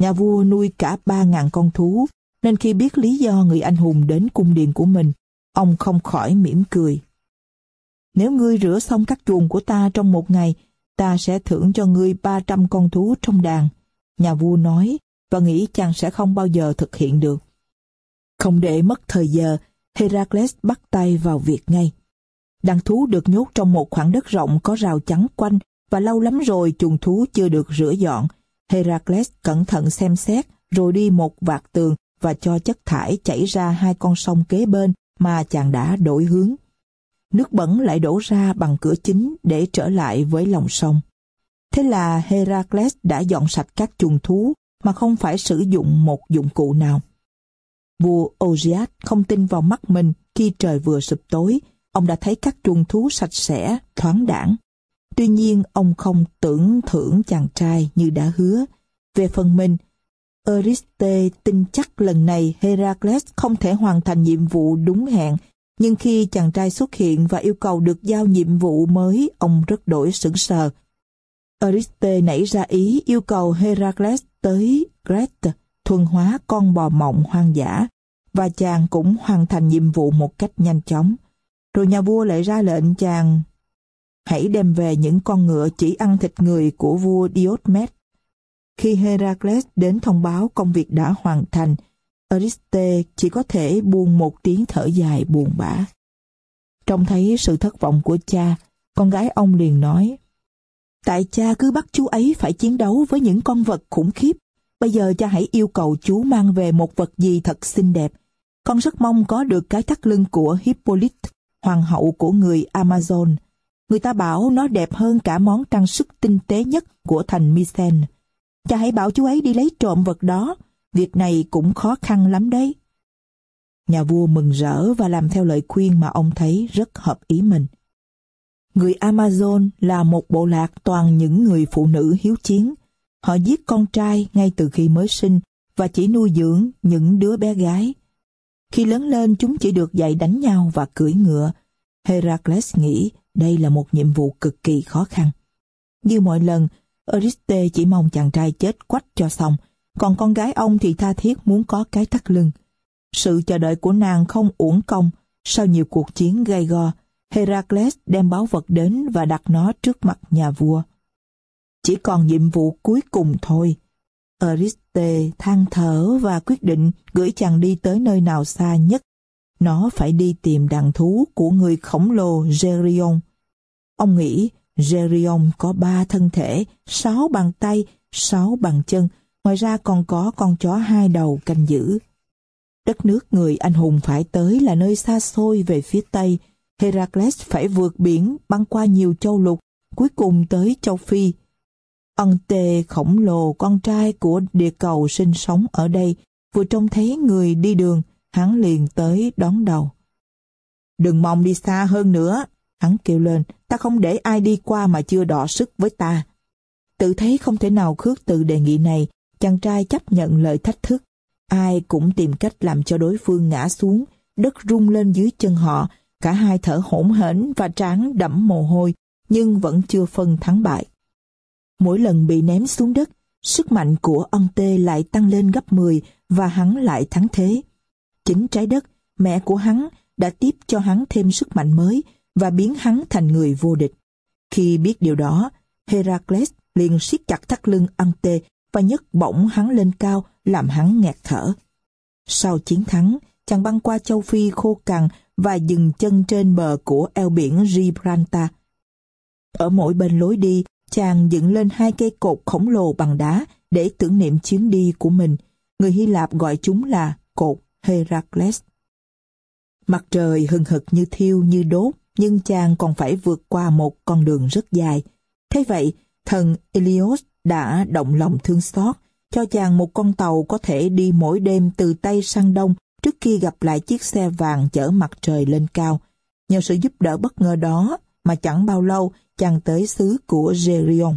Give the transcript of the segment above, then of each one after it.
Nhà vua nuôi cả 3.000 con thú, nên khi biết lý do người anh hùng đến cung điện của mình, ông không khỏi mỉm cười. Nếu ngươi rửa xong các chuồng của ta trong một ngày, ta sẽ thưởng cho ngươi 300 con thú trong đàn. Nhà vua nói, và nghĩ chàng sẽ không bao giờ thực hiện được. Không để mất thời giờ, Heracles bắt tay vào việc ngay. Đàn thú được nhốt trong một khoảng đất rộng có rào chắn quanh, và lâu lắm rồi chuồng thú chưa được rửa dọn. Heracles cẩn thận xem xét, rồi đi một vạt tường và cho chất thải chảy ra 2 con sông kế bên mà chàng đã đổi hướng. Nước bẩn lại đổ ra bằng cửa chính để trở lại với lòng sông. Thế là Heracles đã dọn sạch các chuồng thú mà không phải sử dụng một dụng cụ nào. Vua Ogiac không tin vào mắt mình khi trời vừa sụp tối. Ông đã thấy các chuồng thú sạch sẽ, thoáng đãng. Tuy nhiên, ông không tưởng thưởng chàng trai như đã hứa. Về phần mình, Eurystheus tin chắc lần này Heracles không thể hoàn thành nhiệm vụ đúng hẹn, nhưng khi chàng trai xuất hiện và yêu cầu được giao nhiệm vụ mới, ông rất đổi sững sờ. Eurystheus nảy ra ý yêu cầu Heracles tới Crete thuần hóa con bò mộng hoang dã, và chàng cũng hoàn thành nhiệm vụ một cách nhanh chóng. Rồi nhà vua lại ra lệnh chàng hãy đem về những con ngựa chỉ ăn thịt người của vua Diomedes. Khi Heracles đến thông báo công việc đã hoàn thành, Eurystheus chỉ có thể buông một tiếng thở dài buồn bã. Trông thấy sự thất vọng của cha, con gái ông liền nói, tại cha cứ bắt chú ấy phải chiến đấu với những con vật khủng khiếp. Bây giờ cha hãy yêu cầu chú mang về một vật gì thật xinh đẹp. Con rất mong có được cái thắt lưng của Hippolyte, hoàng hậu của người Amazon. Người ta bảo nó đẹp hơn cả món trang sức tinh tế nhất của thành Mycen. Cha hãy bảo chú ấy đi lấy trộm vật đó. Việc này cũng khó khăn lắm đấy. Nhà vua mừng rỡ và làm theo lời khuyên mà ông thấy rất hợp ý mình. Người Amazon là một bộ lạc toàn những người phụ nữ hiếu chiến. Họ giết con trai ngay từ khi mới sinh và chỉ nuôi dưỡng những đứa bé gái. Khi lớn lên chúng chỉ được dạy đánh nhau và cưỡi ngựa. Heracles nghĩ đây là một nhiệm vụ cực kỳ khó khăn. Như mọi lần, Eurystheus chỉ mong chàng trai chết quách cho xong, còn con gái ông thì tha thiết muốn có cái thắt lưng. Sự chờ đợi của nàng không uổng công. Sau nhiều cuộc chiến gay go, Heracles đem báu vật đến và đặt nó trước mặt nhà vua. Chỉ còn nhiệm vụ cuối cùng thôi. Eurystheus than thở và quyết định gửi chàng đi tới nơi nào xa nhất. Nó phải đi tìm đàn thú của người khổng lồ Geryon. Ông nghĩ Geryon có 3 thân thể, 6 bàn tay, 6 bàn chân, ngoài ra còn có con chó 2 đầu canh giữ. Đất nước người anh hùng phải tới là nơi xa xôi về phía Tây. Heracles phải vượt biển, băng qua nhiều châu lục, cuối cùng tới châu Phi. Ân Tê khổng lồ, con trai của địa cầu sinh sống ở đây, vừa trông thấy người đi đường, hắn liền tới đón đầu. Đừng mong đi xa hơn nữa, hắn kêu lên, ta không để ai đi qua mà chưa đọ sức với ta. Tự thấy không thể nào khước từ đề nghị này, chàng trai chấp nhận lời thách thức. Ai cũng tìm cách làm cho đối phương ngã xuống, đất rung lên dưới chân họ, cả hai thở hổn hển và trán đẫm mồ hôi, nhưng vẫn chưa phân thắng bại. Mỗi lần bị ném xuống đất, sức mạnh của Ân Tê lại tăng lên gấp 10 và hắn lại thắng thế. Chính trái đất, mẹ của hắn, đã tiếp cho hắn thêm sức mạnh mới và biến hắn thành người vô địch. Khi biết điều đó, Heracles liền siết chặt thắt lưng Ân Tê và nhấc bổng hắn lên cao, làm hắn nghẹt thở. Sau chiến thắng, chàng băng qua châu Phi khô cằn và dừng chân trên bờ của eo biển Gibraltar. Ở mỗi bên lối đi, chàng dựng lên 2 cây cột khổng lồ bằng đá để tưởng niệm chuyến đi của mình. Người Hy Lạp gọi chúng là cột Heracles. Mặt trời hừng hực như thiêu như đốt, nhưng chàng còn phải vượt qua một con đường rất dài. Thế vậy, thần Helios đã động lòng thương xót, cho chàng một con tàu có thể đi mỗi đêm từ Tây sang Đông trước khi gặp lại chiếc xe vàng chở mặt trời lên cao. Nhờ sự giúp đỡ bất ngờ đó mà chẳng bao lâu chàng tới xứ của Geryon.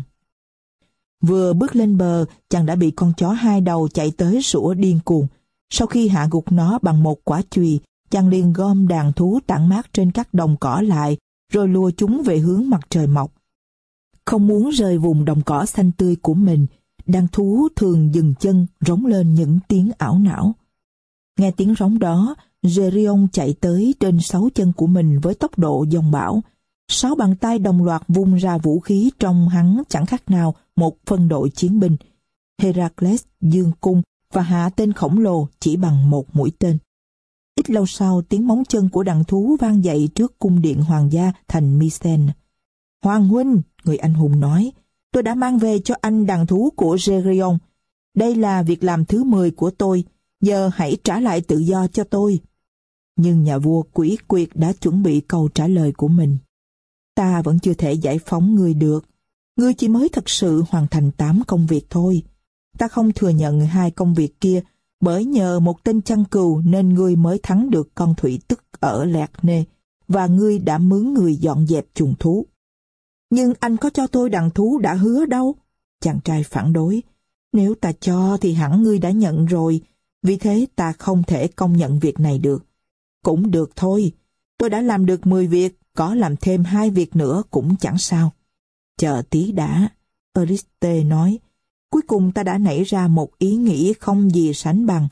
Vừa bước lên bờ, chàng đã bị con chó 2 đầu chạy tới sủa điên cuồng. Sau khi hạ gục nó bằng một quả chùy, chàng liền gom đàn thú tản mát trên các đồng cỏ lại, rồi lùa chúng về hướng mặt trời mọc. Không muốn rời vùng đồng cỏ xanh tươi của mình, đàn thú thường dừng chân rống lên những tiếng ảo não. Nghe tiếng rống đó, Geryon chạy tới trên 6 chân của mình với tốc độ dòng bão. 6 bàn tay đồng loạt vung ra vũ khí, trong hắn chẳng khác nào một phân đội chiến binh. Heracles giương cung và hạ tên khổng lồ chỉ bằng một mũi tên. Ít lâu sau, tiếng móng chân của đàn thú vang dậy trước cung điện hoàng gia thành Mycen. "Hoàng huynh," người anh hùng nói, "tôi đã mang về cho anh đàn thú của Geryon. Đây là việc làm thứ 10 của tôi. Giờ hãy trả lại tự do cho tôi." Nhưng nhà vua quỷ quyệt đã chuẩn bị câu trả lời của mình. "Ta vẫn chưa thể giải phóng ngươi được. Ngươi chỉ mới thật sự hoàn thành 8 công việc thôi. Ta không thừa nhận 2 công việc kia, bởi nhờ một tên chăn cừu nên ngươi mới thắng được con thủy tức ở Lẹt Nê, và ngươi đã mướn người dọn dẹp chuồng thú." "Nhưng anh có cho tôi đàn thú đã hứa đâu?" Chàng trai phản đối. "Nếu ta cho thì hẳn ngươi đã nhận rồi, vì thế ta không thể công nhận việc này được." "Cũng được thôi, tôi đã làm được 10 việc, có làm thêm 2 việc nữa cũng chẳng sao." "Chờ tí đã," Eurystheus nói. "Cuối cùng ta đã nảy ra một ý nghĩ không gì sánh bằng.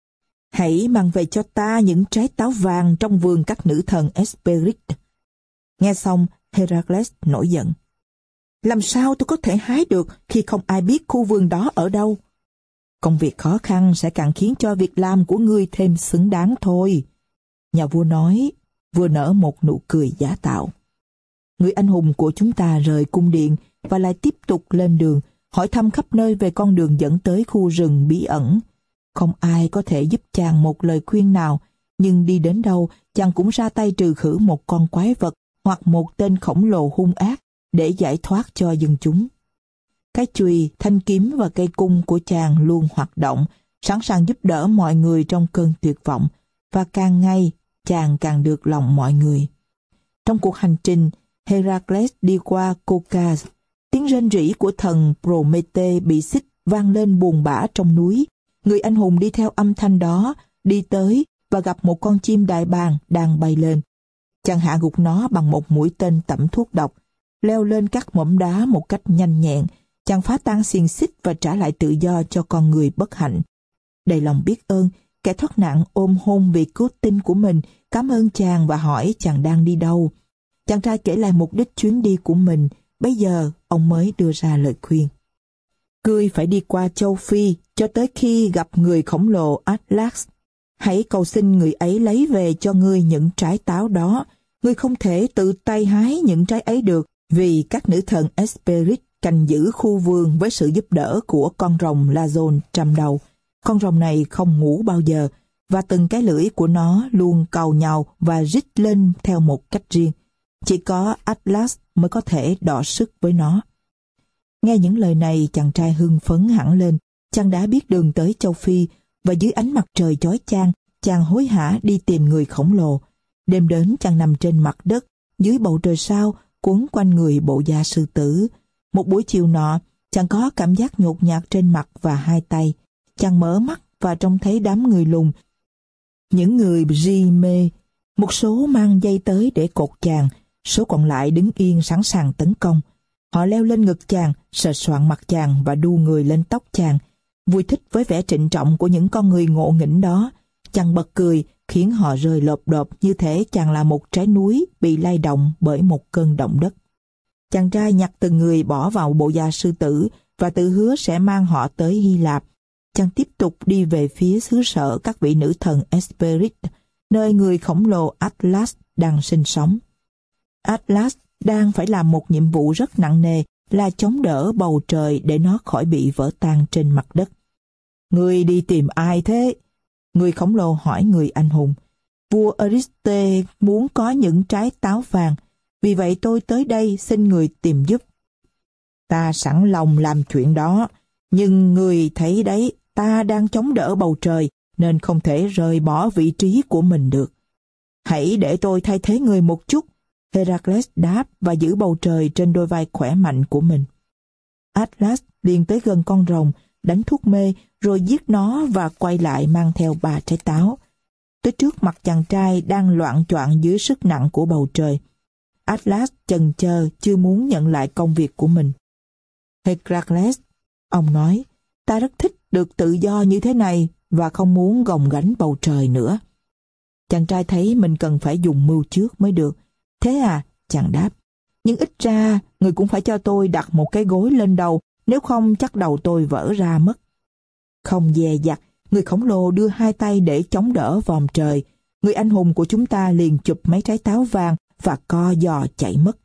Hãy mang về cho ta những trái táo vàng trong vườn các nữ thần Hesperides." Nghe xong, Heracles nổi giận. "Làm sao tôi có thể hái được khi không ai biết khu vườn đó ở đâu?" "Công việc khó khăn sẽ càng khiến cho việc làm của ngươi thêm xứng đáng thôi," nhà vua nói, vừa nở một nụ cười giả tạo. Người anh hùng của chúng ta rời cung điện và lại tiếp tục lên đường, hỏi thăm khắp nơi về con đường dẫn tới khu rừng bí ẩn. Không ai có thể giúp chàng một lời khuyên nào, nhưng đi đến đâu chàng cũng ra tay trừ khử một con quái vật hoặc một tên khổng lồ hung ác để giải thoát cho dân chúng. Cái chùy, thanh kiếm và cây cung của chàng luôn hoạt động, sẵn sàng giúp đỡ mọi người trong cơn tuyệt vọng, và càng ngày chàng càng được lòng mọi người. Trong cuộc hành trình, Heracles đi qua Caucase. Tiếng rên rỉ của thần Promete bị xích vang lên buồn bã trong núi. Người anh hùng đi theo âm thanh đó, đi tới và gặp một con chim đại bàng đang bay lên. Chàng hạ gục nó bằng một mũi tên tẩm thuốc độc, leo lên các mỏm đá một cách nhanh nhẹn. Chàng phá tan xiềng xích và trả lại tự do cho con người bất hạnh. Đầy lòng biết ơn, kẻ thoát nạn ôm hôn vị cứu tinh của mình, cảm ơn chàng và hỏi chàng đang đi đâu. Chàng trai kể lại mục đích chuyến đi của mình. Bây giờ ông mới đưa ra lời khuyên. "Ngươi phải đi qua châu Phi cho tới khi gặp người khổng lồ Atlas. Hãy cầu xin người ấy lấy về cho ngươi những trái táo đó. Ngươi không thể tự tay hái những trái ấy được, vì các nữ thần Hesperides canh giữ khu vườn với sự giúp đỡ của con rồng Lazon trăm đầu. Con rồng này không ngủ bao giờ, và từng cái lưỡi của nó luôn càu nhàu và rít lên theo một cách riêng. Chỉ có Atlas mới có thể đọ sức với nó." Nghe những lời này, chàng trai hưng phấn hẳn lên. Chàng đã biết đường tới châu Phi, và dưới ánh mặt trời chói chang, chàng hối hả đi tìm người khổng lồ. Đêm đến, chàng nằm trên mặt đất, dưới bầu trời sao, quấn quanh người bộ da sư tử. Một buổi chiều nọ, chàng có cảm giác nhột nhạt trên mặt và hai tay. Chàng mở mắt và trông thấy đám người lùn, những người ri mê. Một số mang dây tới để cột chàng, số còn lại đứng yên sẵn sàng tấn công. Họ leo lên ngực chàng, sờ soạng mặt chàng và đu người lên tóc chàng. Vui thích với vẻ trịnh trọng của những con người ngộ nghĩnh đó, chàng bật cười khiến họ rơi lộp độp như thể chàng là một trái núi bị lay động bởi một cơn động đất. Chàng trai nhặt từng người bỏ vào bộ da sư tử và tự hứa sẽ mang họ tới Hy Lạp. Chàng tiếp tục đi về phía xứ sở các vị nữ thần Hesperides, nơi người khổng lồ Atlas đang sinh sống. Atlas đang phải làm một nhiệm vụ rất nặng nề là chống đỡ bầu trời để nó khỏi bị vỡ tan trên mặt đất. "Ngươi đi tìm ai thế?" Người khổng lồ hỏi người anh hùng. "Vua Eurystheus muốn có những trái táo vàng, vì vậy tôi tới đây xin người tìm giúp." "Ta sẵn lòng làm chuyện đó, nhưng người thấy đấy, ta đang chống đỡ bầu trời nên không thể rời bỏ vị trí của mình được." "Hãy để tôi thay thế người một chút," Heracles đáp và giữ bầu trời trên đôi vai khỏe mạnh của mình. Atlas liền tới gần con rồng, đánh thuốc mê rồi giết nó và quay lại mang theo 3 trái táo. Tới trước mặt chàng trai đang loạng choạng dưới sức nặng của bầu trời. Atlas chần chờ chưa muốn nhận lại công việc của mình. "Heracles, Ông nói, ta rất thích được tự do như thế này và không muốn gồng gánh bầu trời nữa. Chàng trai thấy mình cần phải dùng mưu trước mới được. Thế à, chàng đáp. Nhưng ít ra, người cũng phải cho tôi đặt một cái gối lên đầu, nếu không chắc đầu tôi vỡ ra mất. Không dè dặt, người khổng lồ đưa hai tay để chống đỡ vòm trời. Người anh hùng của chúng ta liền chụp mấy trái táo vàng và co giò chạy mất.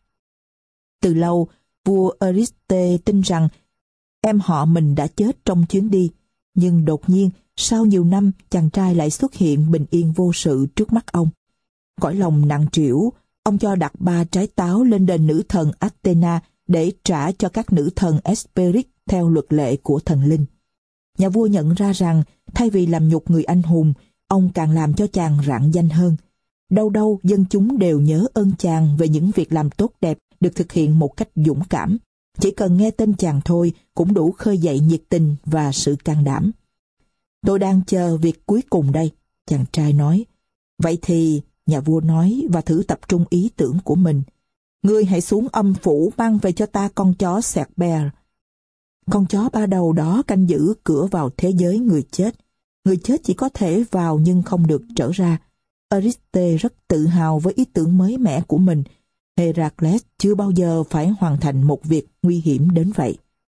Từ lâu, vua Eurystheus tin rằng em họ mình đã chết trong chuyến đi. Nhưng đột nhiên, sau nhiều năm, chàng trai lại xuất hiện bình yên vô sự trước mắt ông. Cõi lòng nặng trĩu, ông cho đặt 3 trái táo lên đền nữ thần Athena để trả cho các nữ thần Hesperic theo luật lệ của thần linh. Nhà vua nhận ra rằng thay vì làm nhục người anh hùng, ông càng làm cho chàng rạng danh hơn. Đâu đâu dân chúng đều nhớ ơn chàng về những việc làm tốt đẹp được thực hiện một cách dũng cảm. Chỉ cần nghe tên chàng thôi cũng đủ khơi dậy nhiệt tình và sự can đảm. Tôi đang chờ việc cuối cùng đây, chàng trai nói. Vậy thì, nhà vua nói và thử tập trung ý tưởng của mình. Ngươi hãy xuống âm phủ mang về cho ta con chó Cerber. Con chó 3 đầu đó canh giữ cửa vào thế giới người chết. Người chết chỉ có thể vào nhưng không được trở ra. Eurystheus rất tự hào với ý tưởng mới mẻ của mình. Heracles chưa bao giờ phải hoàn thành một việc nguy hiểm đến vậy.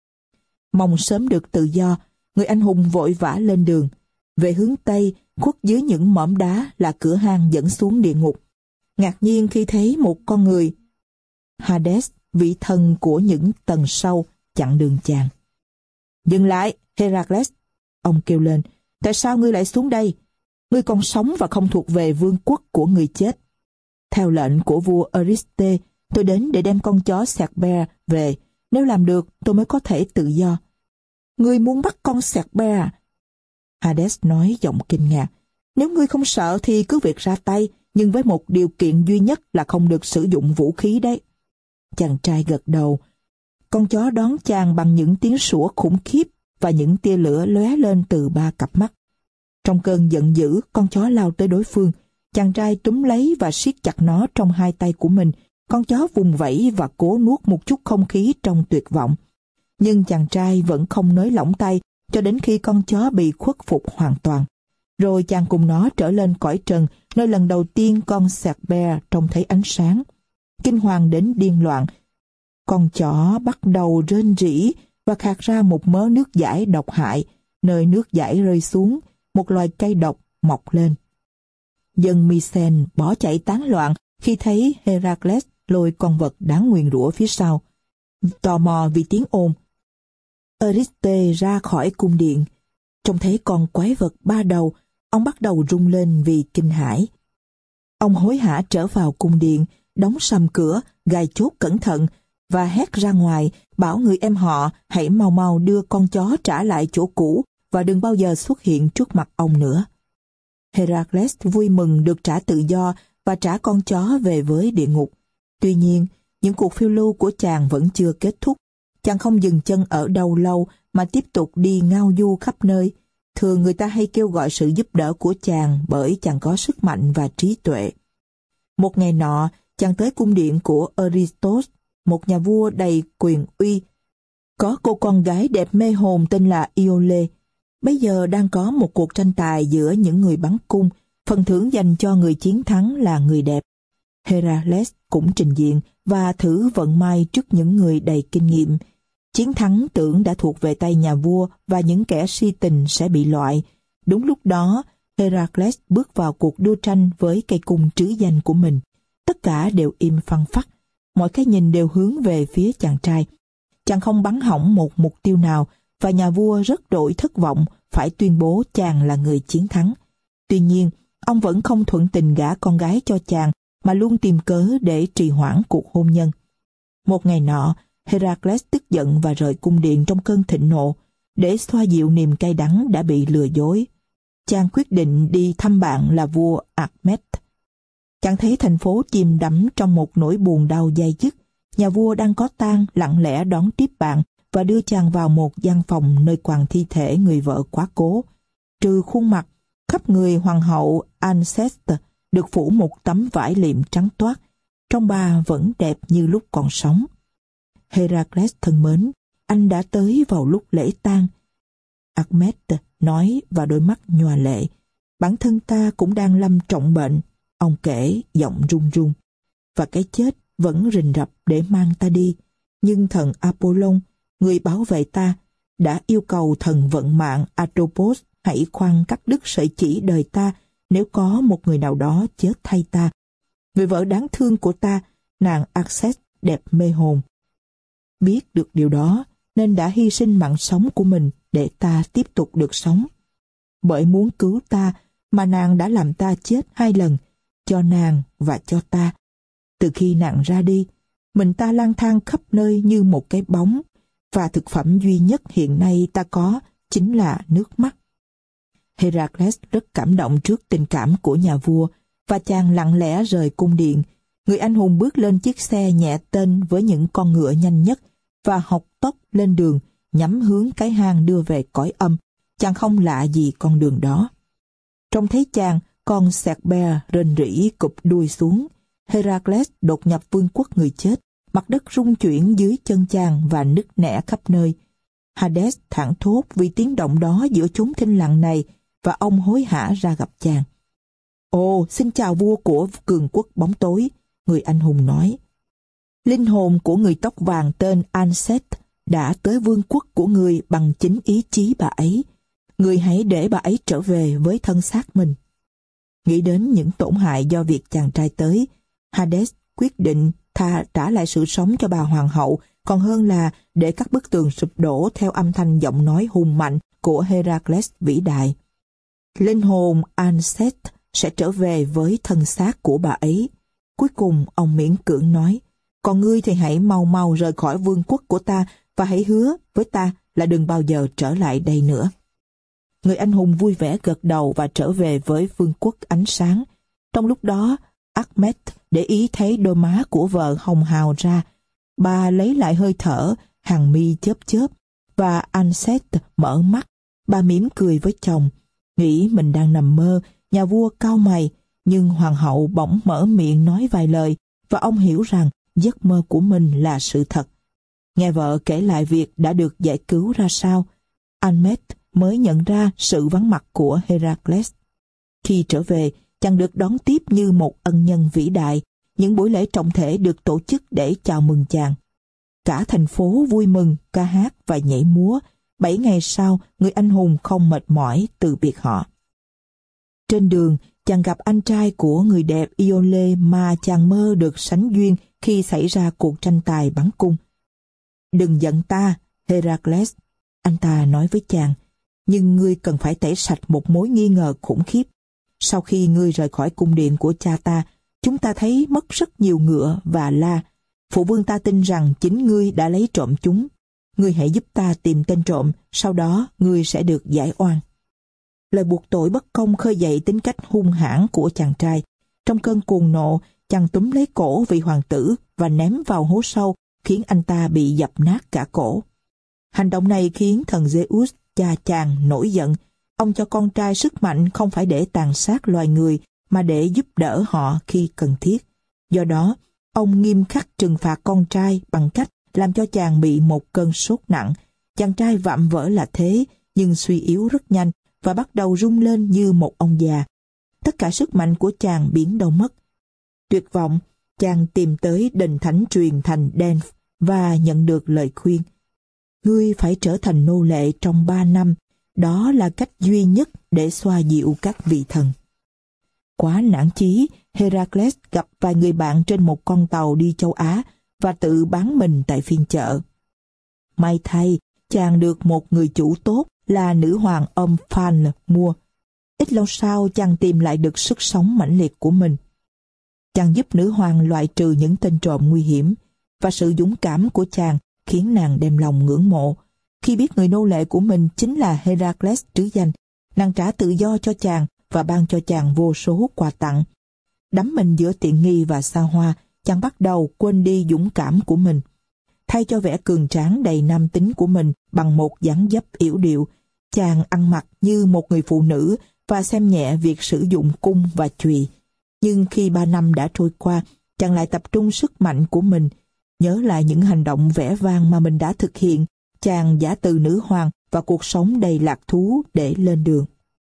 Mong sớm được tự do, người anh hùng vội vã lên đường. Về hướng Tây, khuất dưới những mỏm đá là cửa hang dẫn xuống địa ngục. Ngạc nhiên khi thấy một con người, Hades, vị thần của những tầng sâu, chặn đường chàng. Dừng lại, Heracles, ông kêu lên. Tại sao ngươi lại xuống đây? Ngươi còn sống và không thuộc về vương quốc của người chết. Theo lệnh của vua Eurystheus, tôi đến để đem con chó Cerber về. Nếu làm được, tôi mới có thể tự do. Ngươi muốn bắt con Cerber à? Hades nói giọng kinh ngạc. Nếu ngươi không sợ thì cứ việc ra tay, nhưng với một điều kiện duy nhất là không được sử dụng vũ khí đấy. Chàng trai gật đầu. Con chó đón chàng bằng những tiếng sủa khủng khiếp và những tia lửa lóe lên từ 3 cặp mắt. Trong cơn giận dữ, con chó lao tới đối phương. Chàng trai túm lấy và siết chặt nó trong 2 tay của mình. Con chó vùng vẫy và cố nuốt một chút không khí trong tuyệt vọng. Nhưng chàng trai vẫn không nới lỏng tay cho đến khi con chó bị khuất phục hoàn toàn. Rồi chàng cùng nó trở lên cõi trần, nơi lần đầu tiên con Cerber trông thấy ánh sáng. Kinh hoàng đến điên loạn, con chó bắt đầu rên rỉ và khạc ra một mớ nước dãi độc hại. Nơi nước dãi rơi xuống, một loài cây độc mọc lên. Dân Mycen bỏ chạy tán loạn khi thấy Heracles lôi con vật đáng nguyền rủa phía sau. Tò mò vì tiếng ồn, Eurystheus ra khỏi cung điện. Trông thấy con quái vật 3 đầu, ông bắt đầu rung lên vì kinh hãi. Ông hối hả trở vào cung điện, đóng sầm cửa, gài chốt cẩn thận và hét ra ngoài, bảo người em họ hãy mau mau đưa con chó trả lại chỗ cũ và đừng bao giờ xuất hiện trước mặt ông nữa. Heracles vui mừng được trả tự do và trả con chó về với địa ngục. Tuy nhiên, những cuộc phiêu lưu của chàng vẫn chưa kết thúc. Chàng không dừng chân ở đâu lâu mà tiếp tục đi ngao du khắp nơi. Thường người ta hay kêu gọi sự giúp đỡ của chàng bởi chàng có sức mạnh và trí tuệ. Một ngày nọ, chàng tới cung điện của Eurystheus, một nhà vua đầy quyền uy. Có cô con gái đẹp mê hồn tên là Iole. Bây giờ đang có một cuộc tranh tài giữa những người bắn cung, phần thưởng dành cho người chiến thắng là người đẹp. Heracles cũng trình diện và thử vận may trước những người đầy kinh nghiệm. Chiến thắng tưởng đã thuộc về tay nhà vua và những kẻ si tình sẽ bị loại. Đúng lúc đó, Heracles bước vào cuộc đua tranh với cây cung trứ danh của mình. Tất cả đều im phăng phắc, mọi cái nhìn đều hướng về phía chàng trai. Chàng không bắn hỏng một mục tiêu nào và nhà vua rất đổi thất vọng phải tuyên bố chàng là người chiến thắng. Tuy nhiên, ông vẫn không thuận tình gả con gái cho chàng mà luôn tìm cớ để trì hoãn cuộc hôn nhân. Một ngày nọ, Heracles tức giận và rời cung điện trong cơn thịnh nộ. Để xoa dịu niềm cay đắng đã bị lừa dối, chàng quyết định đi thăm bạn là vua Admet. Chàng thấy thành phố chìm đắm trong một nỗi buồn đau dai dứt. Nhà vua đang có tang lặng lẽ đón tiếp bạn và đưa chàng vào một gian phòng nơi quàng thi thể người vợ quá cố. Trừ khuôn mặt, khắp người hoàng hậu Alceste được phủ một tấm vải liệm trắng toát. Trông bà vẫn đẹp như lúc còn sống. Heracles thân mến, anh đã tới vào lúc lễ tang. Ahmed nói và đôi mắt nhòa lệ. Bản thân ta cũng đang lâm trọng bệnh, ông kể giọng run run. Và cái chết vẫn rình rập để mang ta đi. Nhưng thần Apollon, người bảo vệ ta, đã yêu cầu thần vận mạng Atropos hãy khoan cắt đứt sợi chỉ đời ta nếu có một người nào đó chết thay ta. Người vợ đáng thương của ta, nàng Access đẹp mê hồn, biết được điều đó nên đã hy sinh mạng sống của mình để ta tiếp tục được sống. Bởi muốn cứu ta mà nàng đã làm ta chết 2 lần, cho nàng và cho ta. Từ khi nàng ra đi, mình ta lang thang khắp nơi như một cái bóng, và thực phẩm duy nhất hiện nay ta có chính là nước mắt. Heracles rất cảm động trước tình cảm của nhà vua, và chàng lặng lẽ rời cung điện. Người anh hùng bước lên chiếc xe nhẹ tên với những con ngựa nhanh nhất và học tốc lên đường, nhắm hướng cái hang đưa về cõi âm. Chàng không lạ gì con đường đó. Trông thấy chàng, con Cerber rên rỉ cụp đuôi xuống. Heracles đột nhập vương quốc người chết. Mặt đất rung chuyển dưới chân chàng và nứt nẻ khắp nơi. Hades thảng thốt vì tiếng động đó giữa chốn thinh lặng này, và ông hối hả ra gặp chàng. Ồ, xin chào vua của cường quốc bóng tối, người anh hùng nói. Linh hồn của người tóc vàng tên Anset đã tới vương quốc của người bằng chính ý chí bà ấy. Người hãy để bà ấy trở về với thân xác mình. Nghĩ đến những tổn hại do việc chàng trai tới, Hades quyết định trả lại sự sống cho bà hoàng hậu, còn hơn là để các bức tường sụp đổ theo âm thanh giọng nói hùng mạnh của Heracles vĩ đại. Linh hồn Anset sẽ trở về với thân xác của bà ấy. Cuối cùng ông miễn cưỡng nói, còn ngươi thì hãy mau mau rời khỏi vương quốc của ta và hãy hứa với ta là đừng bao giờ trở lại đây nữa. Người anh hùng vui vẻ gật đầu và trở về với vương quốc ánh sáng. Trong lúc đó, Ahmed để ý thấy đôi má của vợ hồng hào ra. Bà lấy lại hơi thở, hàng mi chớp chớp, và Anset mở mắt. Bà mỉm cười với chồng, nghĩ mình đang nằm mơ. Nhà vua cau mày, nhưng hoàng hậu bỗng mở miệng nói vài lời, và ông hiểu rằng giấc mơ của mình là sự thật. Nghe vợ kể lại việc đã được giải cứu ra sao, Ahmed mới nhận ra sự vắng mặt của Heracles. Khi trở về, chàng được đón tiếp như một ân nhân vĩ đại. Những buổi lễ trọng thể được tổ chức để chào mừng chàng. Cả thành phố vui mừng, ca hát và nhảy múa. 7 ngày sau, người anh hùng không mệt mỏi từ biệt họ. Trên đường, chàng gặp anh trai của người đẹp Iole mà chàng mơ được sánh duyên khi xảy ra cuộc tranh tài bắn cung. Đừng giận ta, Heracles, anh ta nói với chàng, nhưng ngươi cần phải tẩy sạch một mối nghi ngờ khủng khiếp. Sau khi ngươi rời khỏi cung điện của cha ta, chúng ta thấy mất rất nhiều ngựa và la. Phụ vương ta tin rằng chính ngươi đã lấy trộm chúng. Ngươi hãy giúp ta tìm tên trộm, sau đó ngươi sẽ được giải oan. Lời buộc tội bất công khơi dậy tính cách hung hãn của chàng trai. Trong cơn cuồng nộ, chàng túm lấy cổ vị hoàng tử và ném vào hố sâu, khiến anh ta bị dập nát cả cổ. Hành động này khiến thần Zeus, cha chàng, nổi giận. Ông cho con trai sức mạnh không phải để tàn sát loài người, mà để giúp đỡ họ khi cần thiết. Do đó, ông nghiêm khắc trừng phạt con trai bằng cách làm cho chàng bị một cơn sốt nặng. Chàng trai vạm vỡ là thế, nhưng suy yếu rất nhanh và bắt đầu rung lên như một ông già. Tất cả sức mạnh của chàng biến đâu mất. Tuyệt vọng, chàng tìm tới đền thánh truyền thành Delph và nhận được lời khuyên. Ngươi phải trở thành nô lệ trong 3 năm. Đó là cách duy nhất để xoa dịu các vị thần. Quá nản chí, Heracles gặp vài người bạn trên một con tàu đi châu Á và tự bán mình tại phiên chợ. May thay, chàng được một người chủ tốt là nữ hoàng Omphale mua. Ít lâu sau, chàng tìm lại được sức sống mãnh liệt của mình. Chàng giúp nữ hoàng loại trừ những tên trộm nguy hiểm, và sự dũng cảm của chàng khiến nàng đem lòng ngưỡng mộ. Khi biết người nô lệ của mình chính là Heracles trứ danh, nàng trả tự do cho chàng và ban cho chàng vô số quà tặng. Đắm mình giữa tiện nghi và xa hoa, chàng bắt đầu quên đi dũng cảm của mình. Thay cho vẻ cường tráng đầy nam tính của mình bằng một dáng dấp yểu điệu, chàng ăn mặc như một người phụ nữ và xem nhẹ việc sử dụng cung và chùy. Nhưng khi 3 năm đã trôi qua, chàng lại tập trung sức mạnh của mình, nhớ lại những hành động vẻ vang mà mình đã thực hiện. chàng giả từ nữ hoàng và cuộc sống đầy lạc thú để lên đường.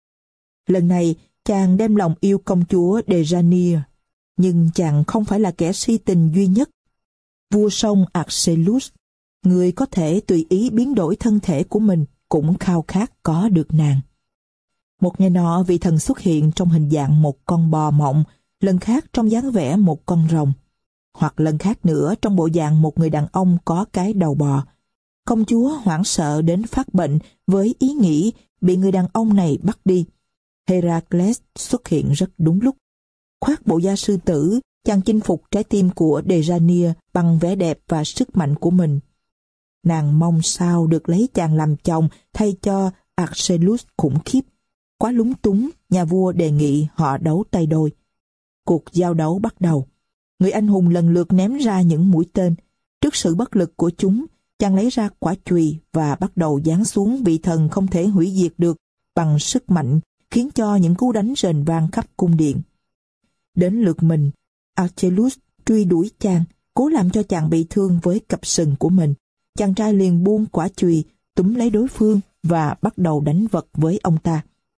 Lần này, chàng đem lòng yêu công chúa Dejania, nhưng chàng không phải là kẻ si tình duy nhất. Vua sông Axelus, người có thể tùy ý biến đổi thân thể của mình, cũng khao khát có được nàng. Một ngày nọ, vị thần xuất hiện trong hình dạng một con bò mộng, lần khác trong dáng vẻ một con rồng, hoặc lần khác nữa trong bộ dạng một người đàn ông có cái đầu bò. Công chúa hoảng sợ đến phát bệnh với ý nghĩ bị người đàn ông này bắt đi. Heracles xuất hiện rất đúng lúc. Khoác bộ da sư tử, chàng chinh phục trái tim của Dejania bằng vẻ đẹp và sức mạnh của mình. Nàng mong sao được lấy chàng làm chồng thay cho Axelus khủng khiếp. Quá lúng túng, nhà vua đề nghị họ đấu tay đôi. Cuộc giao đấu bắt đầu. Người anh hùng lần lượt ném ra những mũi tên. Trước sự bất lực của chúng, chàng lấy ra quả chùy và bắt đầu giáng xuống vị thần không thể hủy diệt được bằng sức mạnh, khiến cho những cú đánh rền vang khắp cung điện. Đến lượt mình, Achilles truy đuổi chàng, cố làm cho chàng bị thương với cặp sừng của mình. Chàng trai liền buông quả chùy, túm lấy đối phương và bắt đầu đánh vật với ông ta.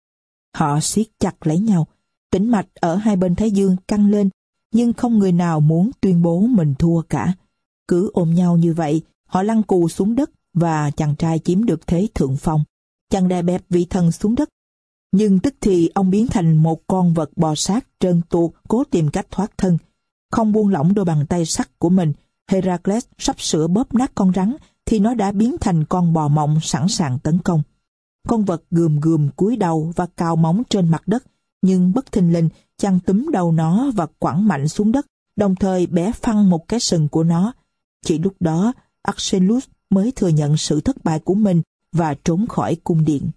Họ siết chặt lấy nhau, tĩnh mạch ở hai bên thái dương căng lên, nhưng không người nào muốn tuyên bố mình thua cả. Cứ ôm nhau như vậy, họ lăn cù xuống đất và chàng trai chiếm được thế thượng phong. Chàng đè bẹp vị thần xuống đất, nhưng tức thì ông biến thành một con vật bò sát trơn tuột, cố tìm cách thoát thân. Không buông lỏng đôi bàn tay sắt của mình, Heracles sắp sửa bóp nát con rắn thì nó đã biến thành con bò mộng sẵn sàng tấn công. Con vật gườm gườm cúi đầu và cào móng trên mặt đất, nhưng bất thình lình chàng túm đầu nó và quẳng mạnh xuống đất, đồng thời bẻ phăng một cái sừng của nó. Chỉ lúc đó, Axelus mới thừa nhận sự thất bại của mình và trốn khỏi cung điện.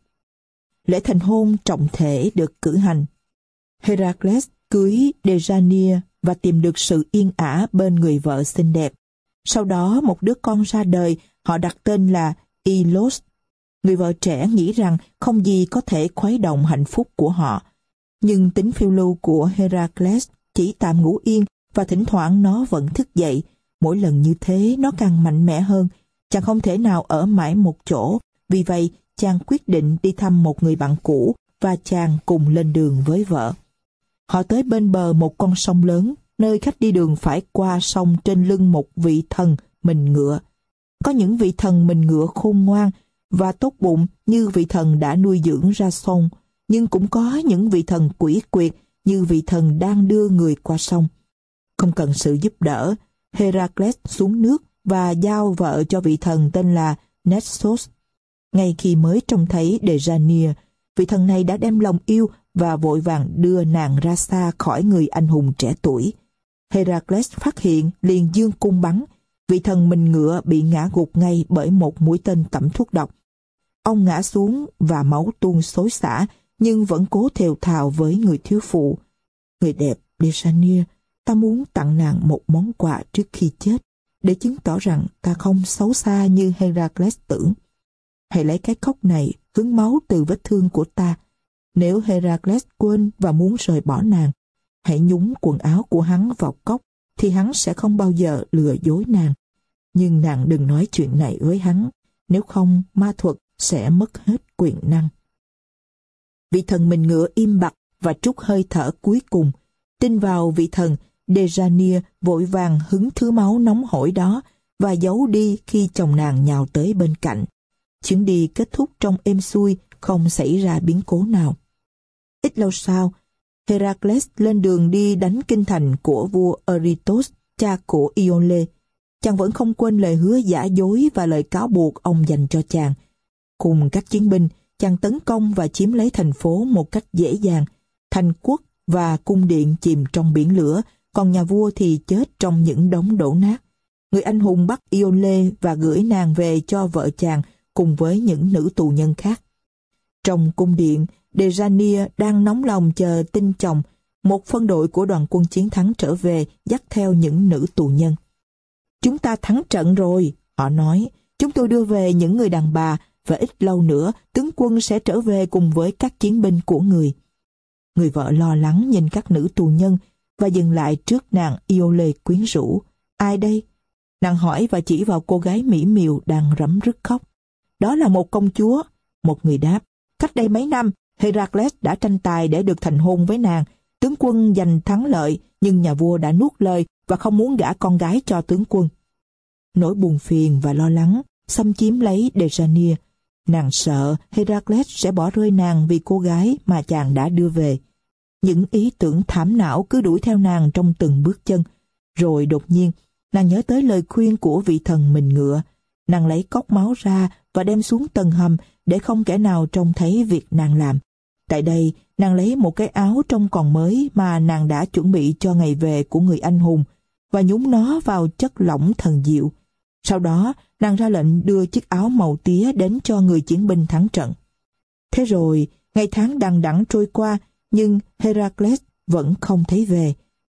Lễ thành hôn trọng thể được cử hành. Heracles cưới Dejania và tìm được sự yên ả bên người vợ xinh đẹp. Sau đó một đứa con ra đời, họ đặt tên là Ilos. Người vợ trẻ nghĩ rằng không gì có thể khuấy động hạnh phúc của họ. Nhưng tính phiêu lưu của Heracles chỉ tạm ngủ yên và thỉnh thoảng nó vẫn thức dậy. Mỗi lần như thế nó càng mạnh mẽ hơn. Chàng không thể nào ở mãi một chỗ. Vì vậy chàng quyết định đi thăm một người bạn cũ và chàng cùng lên đường với vợ. Họ tới bên bờ một con sông lớn, nơi khách đi đường phải qua sông trên lưng một vị thần mình ngựa. Có những vị thần mình ngựa khôn ngoan và tốt bụng như vị thần đã nuôi dưỡng ra sông, nhưng cũng có những vị thần quỷ quyệt như vị thần đang đưa người qua sông. Không cần sự giúp đỡ, Heracles xuống nước và giao vợ cho vị thần tên là Nessos. Ngay khi mới trông thấy Dejania, vị thần này đã đem lòng yêu và vội vàng đưa nàng ra xa khỏi người anh hùng trẻ tuổi. Heracles phát hiện liền giương cung bắn. Vị thần mình ngựa bị ngã gục ngay bởi một mũi tên tẩm thuốc độc. Ông ngã xuống và máu tuôn xối xả, nhưng vẫn cố thều thào với người thiếu phụ. Người đẹp Dejania, ta muốn tặng nàng một món quà trước khi chết, để chứng tỏ rằng ta không xấu xa như Heracles tưởng. Hãy lấy cái cốc này hứng máu từ vết thương của ta. Nếu Heracles quên và muốn rời bỏ nàng, hãy nhúng quần áo của hắn vào cốc, thì hắn sẽ không bao giờ lừa dối nàng. Nhưng nàng đừng nói chuyện này với hắn, nếu không ma thuật sẽ mất hết quyền năng. Vị thần mình ngựa im bặt và trút hơi thở cuối cùng. Tin vào vị thần, Dejania vội vàng hứng thứ máu nóng hổi đó và giấu đi khi chồng nàng nhào tới bên cạnh. Chuyến đi kết thúc trong êm xuôi, không xảy ra biến cố nào. Ít lâu sau, Heracles lên đường đi đánh kinh thành của vua Eurytos, cha của Iole. Chàng vẫn không quên lời hứa giả dối và lời cáo buộc ông dành cho chàng. Cùng các chiến binh, chàng tấn công và chiếm lấy thành phố một cách dễ dàng. Thành quốc và cung điện chìm trong biển lửa, còn nhà vua thì chết trong những đống đổ nát. Người anh hùng bắt Iole và gửi nàng về cho vợ chàng cùng với những nữ tù nhân khác. Trong cung điện, Dejania đang nóng lòng chờ tin chồng. Một phân đội của đoàn quân chiến thắng trở về dắt theo những nữ tù nhân. Chúng ta thắng trận rồi, họ nói. Chúng tôi đưa về những người đàn bà và ít lâu nữa tướng quân sẽ trở về cùng với các chiến binh của người. Người vợ lo lắng nhìn các nữ tù nhân và dừng lại trước nàng Iole quyến rũ. Ai đây? Nàng hỏi và chỉ vào cô gái mỹ miều đang rấm rứt khóc. Đó là một công chúa. Một người đáp, cách đây mấy năm, Heracles đã tranh tài để được thành hôn với nàng. Tướng quân giành thắng lợi, nhưng nhà vua đã nuốt lời và không muốn gả con gái cho tướng quân. Nỗi buồn phiền và lo lắng xâm chiếm lấy Dejania. Nàng sợ Heracles sẽ bỏ rơi nàng vì cô gái mà chàng đã đưa về. Những ý tưởng thảm não cứ đuổi theo nàng trong từng bước chân. Rồi đột nhiên, nàng nhớ tới lời khuyên của vị thần mình ngựa. Nàng lấy cốc máu ra và đem xuống tầng hầm để không kẻ nào trông thấy việc nàng làm. Tại đây, nàng lấy một cái áo trông còn mới mà nàng đã chuẩn bị cho ngày về của người anh hùng và nhúng nó vào chất lỏng thần diệu. Sau đó, nàng ra lệnh đưa chiếc áo màu tía đến cho người chiến binh thắng trận. Thế rồi, ngày tháng đằng đẵng trôi qua, nhưng Heracles vẫn không thấy về.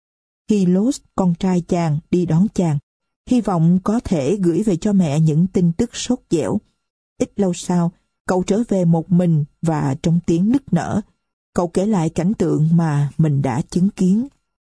Hylos, con trai chàng, đi đón chàng, hy vọng có thể gửi về cho mẹ những tin tức sốt dẻo. Ít lâu sau, cậu trở về một mình và trong tiếng nức nở. Cậu kể lại cảnh tượng mà mình đã chứng kiến.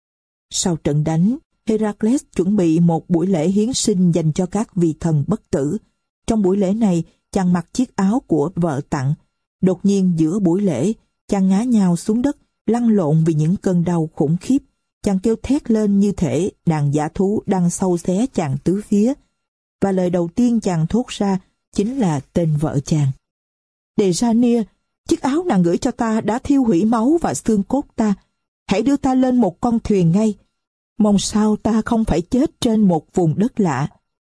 Sau trận đánh, Heracles chuẩn bị một buổi lễ hiến sinh dành cho các vị thần bất tử. Trong buổi lễ này, chàng mặc chiếc áo của vợ tặng. Đột nhiên giữa buổi lễ, chàng ngã nhào xuống đất, lăn lộn vì những cơn đau khủng khiếp. Chàng kêu thét lên như thể đàn dã thú đang xâu xé chàng tứ phía. Và lời đầu tiên chàng thốt ra chính là tên vợ chàng. Dejania, chiếc áo nàng gửi cho ta đã thiêu hủy máu và xương cốt ta. Hãy đưa ta lên một con thuyền ngay. Mong sao ta không phải chết trên một vùng đất lạ.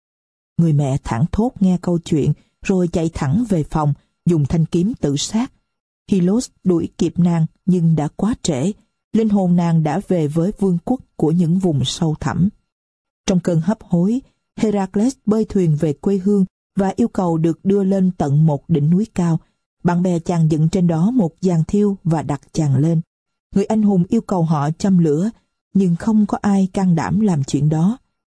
Người mẹ thảng thốt nghe câu chuyện, rồi chạy thẳng về phòng, dùng thanh kiếm tự sát. Hylos đuổi kịp nàng nhưng đã quá trễ. Linh hồn nàng đã về với vương quốc của những vùng sâu thẳm. Trong cơn hấp hối, Heracles bơi thuyền về quê hương và yêu cầu được đưa lên tận một đỉnh núi cao. Bạn bè chàng dựng trên đó một giàn thiêu và đặt chàng lên. Người anh hùng yêu cầu họ châm lửa, nhưng không có ai can đảm làm chuyện đó.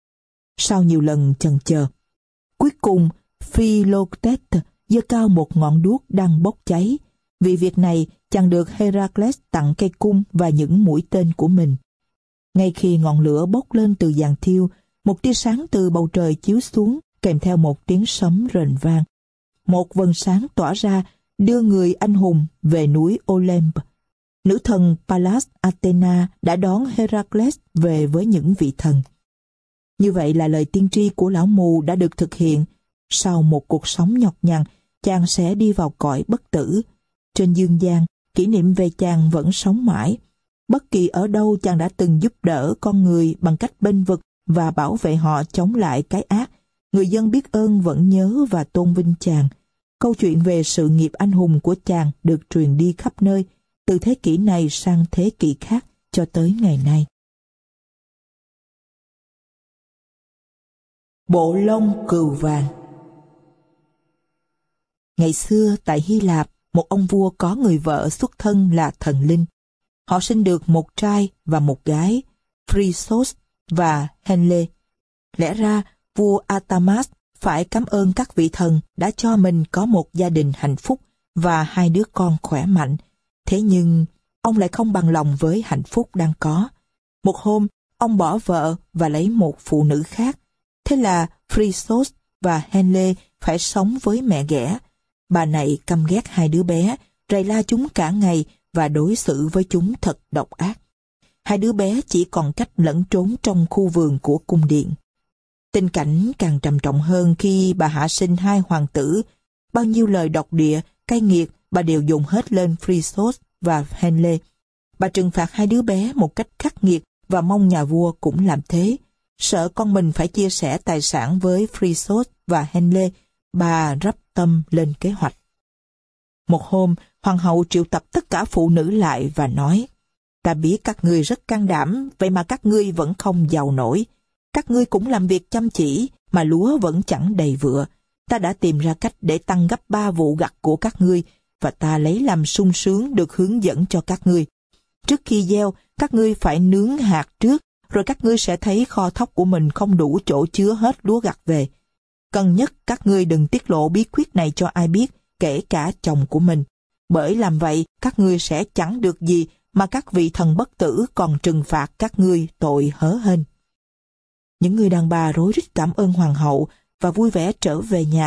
Sau nhiều lần chần chờ, cuối cùng Philoctetes giơ cao một ngọn đuốc đang bốc cháy. Vì việc này, chàng được Heracles tặng cây cung và những mũi tên của mình. Ngay khi ngọn lửa bốc lên từ giàn thiêu, một tia sáng từ bầu trời chiếu xuống kèm theo một tiếng sấm rền vang. Một vầng sáng tỏa ra đưa người anh hùng về núi Olymp. Nữ thần Pallas Athena đã đón Heracles về với những vị thần. Như vậy là lời tiên tri của lão mù đã được thực hiện. Sau một cuộc sống nhọc nhằn, chàng sẽ đi vào cõi bất tử. Trên dương gian, kỷ niệm về chàng vẫn sống mãi. Bất kỳ ở đâu chàng đã từng giúp đỡ con người bằng cách bênh vực và bảo vệ họ chống lại cái ác. Người dân biết ơn vẫn nhớ và tôn vinh chàng. Câu chuyện về sự nghiệp anh hùng của chàng được truyền đi khắp nơi, từ thế kỷ này sang thế kỷ khác cho tới ngày nay. Bộ lông cừu vàng. Ngày xưa tại Hy Lạp, một ông vua có người vợ xuất thân là thần linh. Họ sinh được một trai và một gái, Phrysos và Henle. Lẽ ra, vua Atamas phải cảm ơn các vị thần đã cho mình có một gia đình hạnh phúc và hai đứa con khỏe mạnh. Thế nhưng, ông lại không bằng lòng với hạnh phúc đang có. Một hôm, ông bỏ vợ và lấy một phụ nữ khác. Thế là Phrysos và Henle phải sống với mẹ ghẻ. Bà này căm ghét hai đứa bé, rầy la chúng cả ngày và đối xử với chúng thật độc ác. Hai đứa bé chỉ còn cách lẫn trốn trong khu vườn của cung điện. Tình cảnh càng trầm trọng hơn khi bà hạ sinh hai hoàng tử. Bao nhiêu lời độc địa, cay nghiệt bà đều dùng hết lên Phrysos và Henle. Bà trừng phạt hai đứa bé một cách khắc nghiệt và mong nhà vua cũng làm thế. Sợ con mình phải chia sẻ tài sản với Phrysos và Henle, bà rắp tâm lên kế hoạch. Một hôm, hoàng hậu triệu tập tất cả phụ nữ lại và nói: Ta biết các ngươi rất can đảm, vậy mà các ngươi vẫn không giàu nổi. Các ngươi cũng làm việc chăm chỉ, mà lúa vẫn chẳng đầy vựa. Ta đã tìm ra cách để tăng gấp 3 vụ gặt của các ngươi, và ta lấy làm sung sướng được hướng dẫn cho các ngươi. Trước khi gieo, các ngươi phải nướng hạt trước, rồi các ngươi sẽ thấy kho thóc của mình không đủ chỗ chứa hết lúa gặt về. Cần nhất các ngươi đừng tiết lộ bí quyết này cho ai biết, kể cả chồng của mình. Bởi làm vậy, các ngươi sẽ chẳng được gì, mà các vị thần bất tử còn trừng phạt các ngươi tội hớ hênh. Những người đàn bà rối rít cảm ơn hoàng hậu và vui vẻ trở về nhà.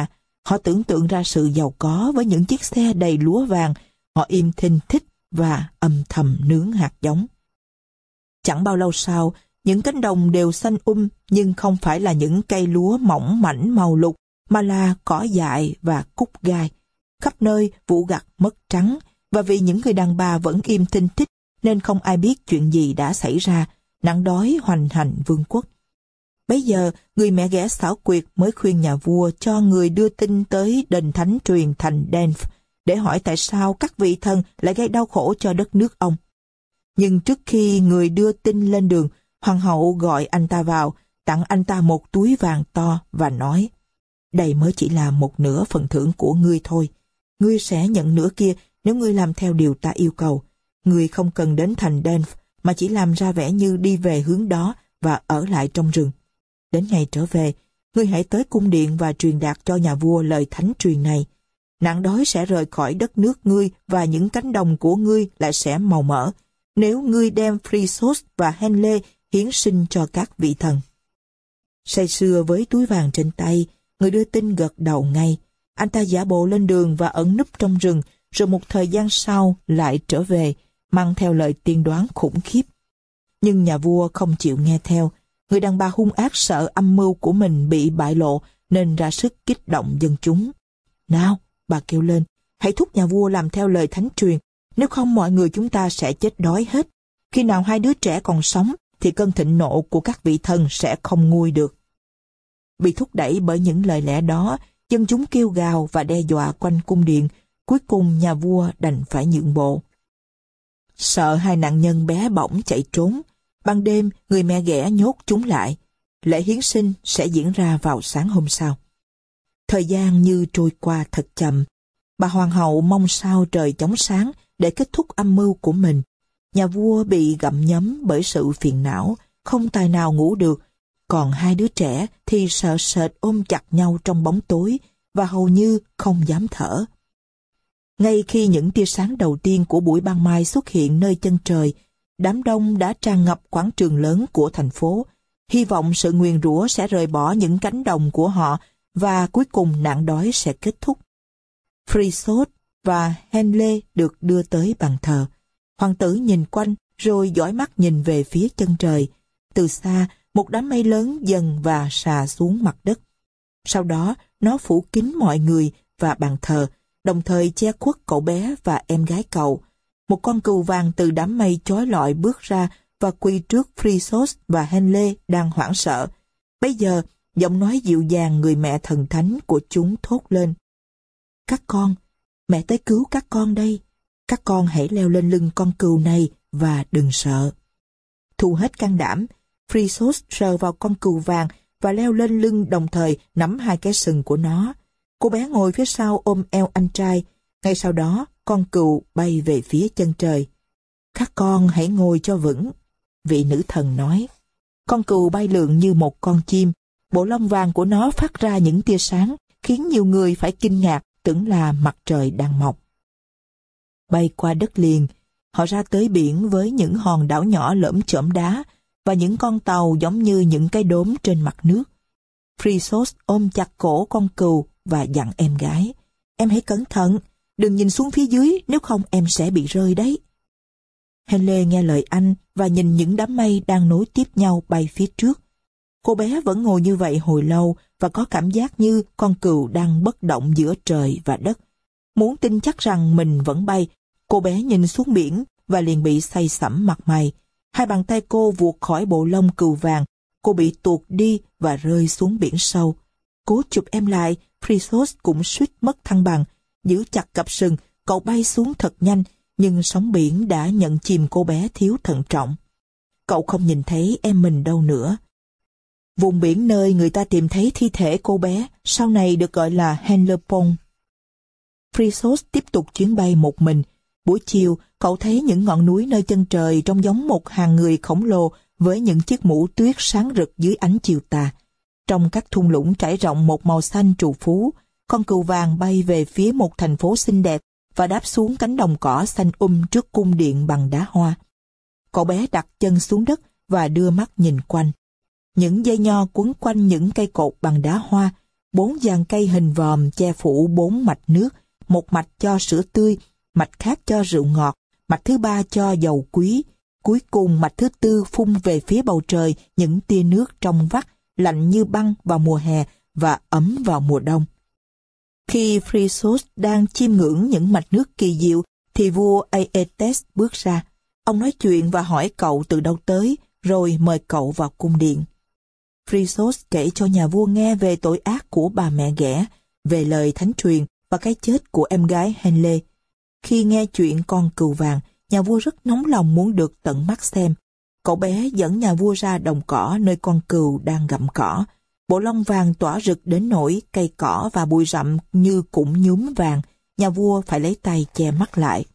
Họ tưởng tượng ra sự giàu có với những chiếc xe đầy lúa vàng. Họ im thinh thích và âm thầm nướng hạt giống. Chẳng bao lâu sau, những cánh đồng đều xanh nhưng không phải là những cây lúa mỏng mảnh màu lục, mà là cỏ dại và cúc gai. Khắp nơi vụ gặt mất trắng, và vì những người đàn bà vẫn im thinh thích nên không ai biết chuyện gì đã xảy ra. Nạn đói hoành hành vương quốc. Bấy giờ, người mẹ ghẻ xảo quyệt mới khuyên nhà vua cho người đưa tin tới đền thánh truyền thành Denf để hỏi tại sao các vị thần lại gây đau khổ cho đất nước ông. Nhưng trước khi người đưa tin lên đường, hoàng hậu gọi anh ta vào, tặng anh ta một túi vàng to và nói: đây mới chỉ là một nửa phần thưởng của ngươi thôi. Ngươi sẽ nhận nửa kia nếu ngươi làm theo điều ta yêu cầu. Ngươi không cần đến thành Denf mà chỉ làm ra vẻ như đi về hướng đó và ở lại trong rừng. Đến ngày trở về, ngươi hãy tới cung điện và truyền đạt cho nhà vua lời thánh truyền này. Nạn đói sẽ rời khỏi đất nước ngươi và những cánh đồng của ngươi lại sẽ màu mỡ, nếu ngươi đem Phrysos và Henle hiến sinh cho các vị thần. Say sưa với túi vàng trên tay, người đưa tin gật đầu ngay. Anh ta giả bộ lên đường và ẩn núp trong rừng, rồi một thời gian sau lại trở về, mang theo lời tiên đoán khủng khiếp. Nhưng nhà vua không chịu nghe theo. Người đàn bà hung ác sợ âm mưu của mình bị bại lộ nên ra sức kích động dân chúng. Nào, bà kêu lên, hãy thúc nhà vua làm theo lời thánh truyền, nếu không mọi người chúng ta sẽ chết đói hết. Khi nào hai đứa trẻ còn sống thì cơn thịnh nộ của các vị thần sẽ không nguôi được. Bị thúc đẩy bởi những lời lẽ đó, dân chúng kêu gào và đe dọa quanh cung điện. Cuối cùng nhà vua đành phải nhượng bộ. Sợ hai nạn nhân bé bỏng chạy trốn, ban đêm người mẹ ghẻ nhốt chúng lại. Lễ hiến sinh sẽ diễn ra vào sáng hôm sau. Thời gian như trôi qua thật chậm. Bà hoàng hậu mong sao trời chóng sáng để kết thúc âm mưu của mình. Nhà vua bị gặm nhấm bởi sự phiền não, không tài nào ngủ được. Còn hai đứa trẻ thì sợ sệt ôm chặt nhau trong bóng tối và hầu như không dám thở. Ngay khi những tia sáng đầu tiên của buổi ban mai xuất hiện nơi chân trời, đám đông đã tràn ngập quảng trường lớn của thành phố, hy vọng sự nguyền rủa sẽ rời bỏ những cánh đồng của họ và cuối cùng nạn đói sẽ kết thúc. Phrysos và Henle được đưa tới bàn thờ. Hoàng tử nhìn quanh rồi dõi mắt nhìn về phía chân trời. Từ xa, một đám mây lớn dần và xà xuống mặt đất. Sau đó, nó phủ kín mọi người và bàn thờ, đồng thời che khuất cậu bé và em gái cậu. Một con cừu vàng từ đám mây chói lọi bước ra và quỳ trước Phrysos và Henle đang hoảng sợ. Bây giờ, giọng nói dịu dàng người mẹ thần thánh của chúng thốt lên: các con, mẹ tới cứu các con đây. Các con hãy leo lên lưng con cừu này và đừng sợ. Thu hết can đảm, Phrysos sờ vào con cừu vàng và leo lên lưng, đồng thời nắm hai cái sừng của nó. Cô bé ngồi phía sau ôm eo anh trai. Ngay sau đó, con cừu bay về phía chân trời. Các con hãy ngồi cho vững, vị nữ thần nói. Con cừu bay lượn như một con chim. Bộ lông vàng của nó phát ra những tia sáng, khiến nhiều người phải kinh ngạc, tưởng là mặt trời đang mọc. Bay qua đất liền, họ ra tới biển với những hòn đảo nhỏ lởm chởm đá và những con tàu giống như những cái đốm trên mặt nước. Phrysos ôm chặt cổ con cừu và dặn em gái: em hãy cẩn thận, đừng nhìn xuống phía dưới, nếu không em sẽ bị rơi đấy. Henle nghe lời anh và nhìn những đám mây đang nối tiếp nhau bay phía trước. Cô bé vẫn ngồi như vậy hồi lâu và có cảm giác như con cừu đang bất động giữa trời và đất. Muốn tin chắc rằng mình vẫn bay, cô bé nhìn xuống biển và liền bị say sẩm mặt mày. Hai bàn tay cô vuột khỏi bộ lông cừu vàng, cô bị tuột đi và rơi xuống biển sâu. Cố chụp em lại, Phrysos cũng suýt mất thăng bằng. Giữ chặt cặp sừng, cậu bay xuống thật nhanh, nhưng sóng biển đã nhận chìm cô bé thiếu thận trọng. Cậu không nhìn thấy em mình đâu nữa. Vùng biển nơi người ta tìm thấy thi thể cô bé sau này được gọi là Henlepont. Phrysos tiếp tục chuyến bay một mình. Buổi chiều, cậu thấy những ngọn núi nơi chân trời trông giống một hàng người khổng lồ với những chiếc mũ tuyết sáng rực dưới ánh chiều tà. Trong các thung lũng trải rộng một màu xanh trù phú, con cừu vàng bay về phía một thành phố xinh đẹp và đáp xuống cánh đồng cỏ xanh trước cung điện bằng đá hoa. Cậu bé đặt chân xuống đất và đưa mắt nhìn quanh. Những dây nho quấn quanh những cây cột bằng đá hoa, 4 dàn cây hình vòm che phủ 4 mạch nước, một mạch cho sữa tươi, mạch khác cho rượu ngọt, mạch thứ 3 cho dầu quý. Cuối cùng mạch thứ 4 phun về phía bầu trời những tia nước trong vắt, lạnh như băng vào mùa hè và ấm vào mùa đông. Khi Phryxus đang chiêm ngưỡng những mạch nước kỳ diệu, thì vua Aeetes bước ra. Ông nói chuyện và hỏi cậu từ đâu tới, rồi mời cậu vào cung điện. Phryxus kể cho nhà vua nghe về tội ác của bà mẹ ghẻ, về lời thánh truyền và cái chết của em gái Henle. Khi nghe chuyện con cừu vàng, nhà vua rất nóng lòng muốn được tận mắt xem. Cậu bé dẫn nhà vua ra đồng cỏ nơi con cừu đang gặm cỏ. Bộ lông vàng tỏa rực đến nỗi cây cỏ và bụi rậm như cũng nhuốm vàng. Nhà vua phải lấy tay che mắt lại.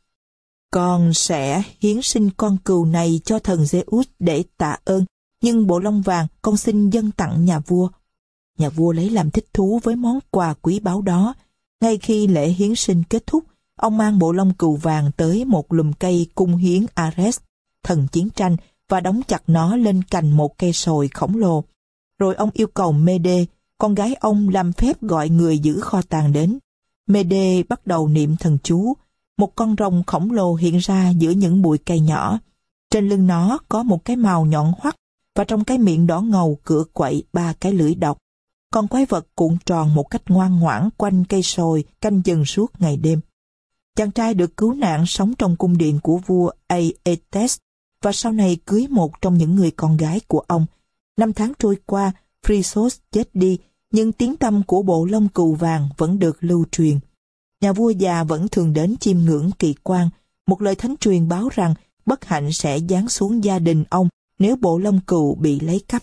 Con sẽ hiến sinh con cừu này cho thần Zeus để tạ ơn, nhưng bộ lông vàng con xin dâng tặng nhà vua. Nhà vua lấy làm thích thú với món quà quý báu đó. Ngay khi lễ hiến sinh kết thúc, ông mang bộ lông cừu vàng tới một lùm cây cung hiến Ares, thần chiến tranh, và đóng chặt nó lên cành một cây sồi khổng lồ. Rồi ông yêu cầu Mede, con gái ông, làm phép gọi người giữ kho tàng đến. Mede bắt đầu niệm thần chú. Một con rồng khổng lồ hiện ra giữa những bụi cây nhỏ. Trên lưng nó có một cái mào nhọn hoắt, và trong cái miệng đỏ ngầu cựa quậy 3 cái lưỡi độc. Con quái vật cuộn tròn một cách ngoan ngoãn quanh cây sồi, canh chừng suốt ngày đêm. Chàng trai được cứu nạn sống trong cung điện của vua Aeetes, và sau này cưới một trong những người con gái của ông. 5 tháng trôi qua, Phryxus chết đi, nhưng tiếng tăm của bộ lông cừu vàng vẫn được lưu truyền. Nhà vua già vẫn thường đến chiêm ngưỡng kỳ quan. Một lời thánh truyền báo rằng bất hạnh sẽ giáng xuống gia đình ông nếu bộ lông cừu bị lấy cắp.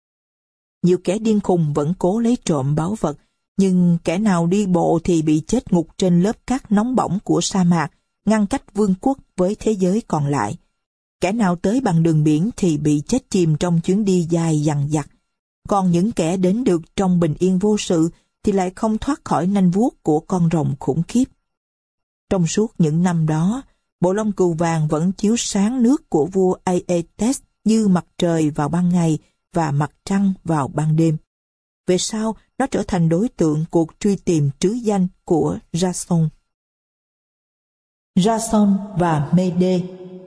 Nhiều kẻ điên khùng vẫn cố lấy trộm báu vật, nhưng kẻ nào đi bộ thì bị chết ngục trên lớp cát nóng bỏng của sa mạc, ngăn cách vương quốc với thế giới còn lại. Kẻ nào tới bằng đường biển thì bị chết chìm trong chuyến đi dài dằng dặc. Còn những kẻ đến được trong bình yên vô sự thì lại không thoát khỏi nanh vuốt của con rồng khủng khiếp. Trong suốt những năm đó, bộ lông cừu vàng vẫn chiếu sáng nước của vua Aeetes như mặt trời vào ban ngày và mặt trăng vào ban đêm. Về sau, nó trở thành đối tượng cuộc truy tìm trứ danh của Jason. Jason và Mede.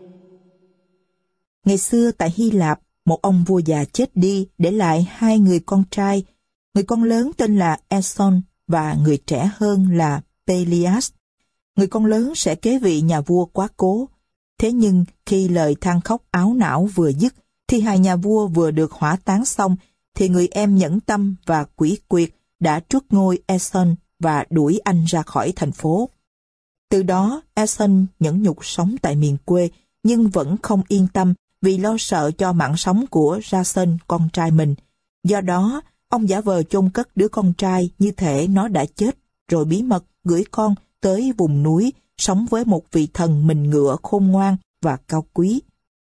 Ngày xưa tại Hy Lạp, một ông vua già chết đi để lại 2 người con trai. Người con lớn tên là Aeson và người trẻ hơn là Pelias. Người con lớn sẽ kế vị nhà vua quá cố. Thế nhưng khi lời than khóc áo não vừa dứt, thi hài nhà vua vừa được hỏa táng xong, thì người em nhẫn tâm và quỷ quyệt đã truất ngôi Aeson và đuổi anh ra khỏi thành phố. Từ đó, Aeson nhẫn nhục sống tại miền quê, nhưng vẫn không yên tâm vì lo sợ cho mạng sống của Jason, con trai mình. Do đó, ông giả vờ chôn cất đứa con trai như thể nó đã chết, rồi bí mật gửi con tới vùng núi, sống với một vị thần mình ngựa khôn ngoan và cao quý.